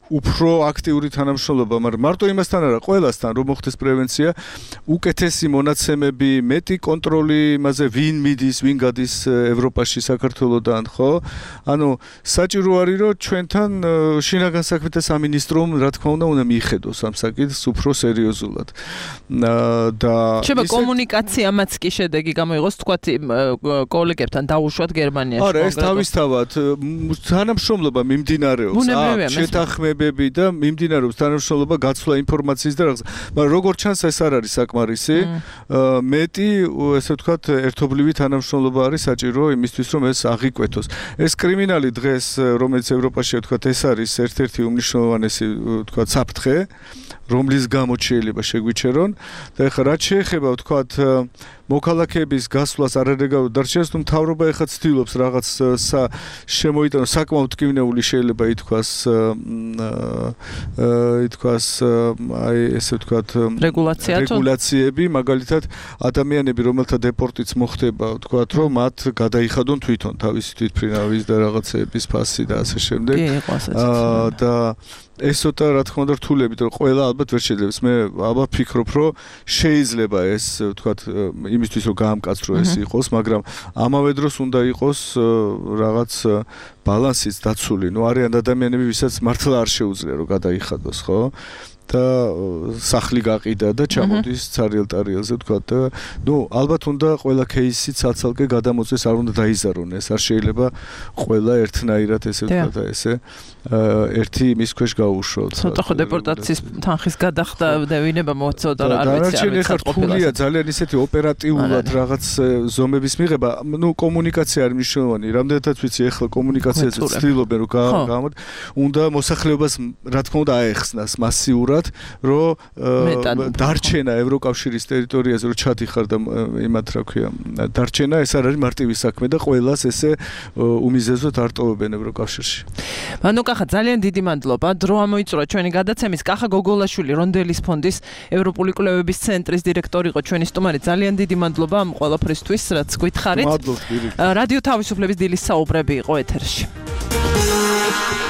უფრო აქტიური თანამშრომლობა, მაგრამ მარტო იმასთან არა, ყველასთან რომ მოხდეს პრევენცია, უკეთესი მონაცემები, მეტი კონტროლი იმაზე, ვინ მიდის, ვინ გადის ევროპაში, საქართველოსთან, ხო? ანუ საჭირო არის რომ ჩვენთან შინაგან საქმეთა სამინისტრომ რა თქმა უნდა უნდა მიხედოს ამ საკითხს უფრო სერიოზულად. და შეიძლება კომუნიკაციამაც კი შედეგი გამოიღოს, თქვათ კოლეგებთან დაუშვათ გერმანიაში. არა, ეს თავისთავად თანამშრომლობა მიმდინარეობს, აა შეთანხმებები და მიმდინარეობს თანამშრომლობა გაცვლა ინფორმაციის და რაღაცა. მაგრამ როგორც ჩანს ეს არ არის საკმარისი. მეტი, ესე ვთქვათ, ერთობლივი თანამშრომლობა არის საჭირო იმისთვის, რომ ეს აღიკვეთოს. ეს კრიმინალი დღეს, რომელიც ევროპაში ვთქვათ, ეს არის ერთ-ერთი უმნიშვნელოვანესი, ვთქვათ, საფრთხე, რომლის გამოც შეიძლება შეგვიჩერონ და ეხლა რაც შეეხება, ვთქვათ, მოქალაქეების გასვლას არალეგალურ დარჩენას, თუ მთავრობა ეხლა ცდილობს რაღაც შემოიტანოს, საკმაოდ ტკივნეული შეიძლება ითქვას, ითქვას, აი ესე ვთქვათ, რეგულაციები, მაგალითად, ადამიანები, რომელთა დეპორტიც მოხდება, ვთქვათ, რომ მათ გადაიხადონ თვითონ თავისი თვითმფრინავის და რაღაცეების ფასი და ასე შემდეგ. და ეს ცოტა რა თქმა უნდა რთულებით, რომ ყველა ალბათ ვერ შეიძლება. მე ალბათ ფიქრობ, რომ შეიძლება ეს, ვთქვათ, იმისთვის რომ გაამკაცრო ეს იყოს, მაგრამ ამავე დროს უნდა იყოს რაღაც ბალანსიც დაცული. ნუ არიან ადამიანები, ვისაც მართლა არ შეუძლია რომ გადაიხადოს, ხო? და სახლი გაყიდა და ჩამოდის ცარიელ-ტარიელზე, ვთქვათ, და ნუ ალბათ უნდა ყველა кейსი ცალ-ცალკე გადამოწეს, არ უნდა დაიზარონ ეს, არ შეიძლება ყველა ერთნაირად ესე ვთქვათ, ესე ერთი იმის ქვეშ გაუშვოთ. ცოტა ხო დეპორტაციის თანხის გადახდა დევინება მოწოდა რა არ ვიცი, არ ვიცი, რთულია ძალიან ისეთი ოპერატიულად რაღაც ზომების მიღება, ნუ კომუნიკაცია არის მნიშვნელოვანი, რამდენადაც ვიცი, ახლა კომუნიკაციაზე ცდილობენ რომ გამოდ, უნდა მოსახლეობას რა თქმა უნდა აეხსნას მასიურად, რომ დარჩენა ევროკავშირის ტერიტორიაზე რომ ჩადიხარ და იმათ რა ქვია, დარჩენა ეს არ არის მარტივი საქმე და ყველას ესე უმიზეზოდ არტოვებენ ევროკავშირში. მანო კახა, ძალიან დიდი მადლობა. დრო ამოიწურა ჩვენი გადაცემის. კახა გოგოლაშვილი, რონდელის ფონდის ევროპული კვლევების ცენტრის დირექტორი იყო ჩვენი სტუმარი. ძალიან დიდი მადლობა ამ ყველაფრისთვის, რაც გითხარით. მადლობთ. რადიო თავისუფლების დილის საუბრები იყო ეთერში.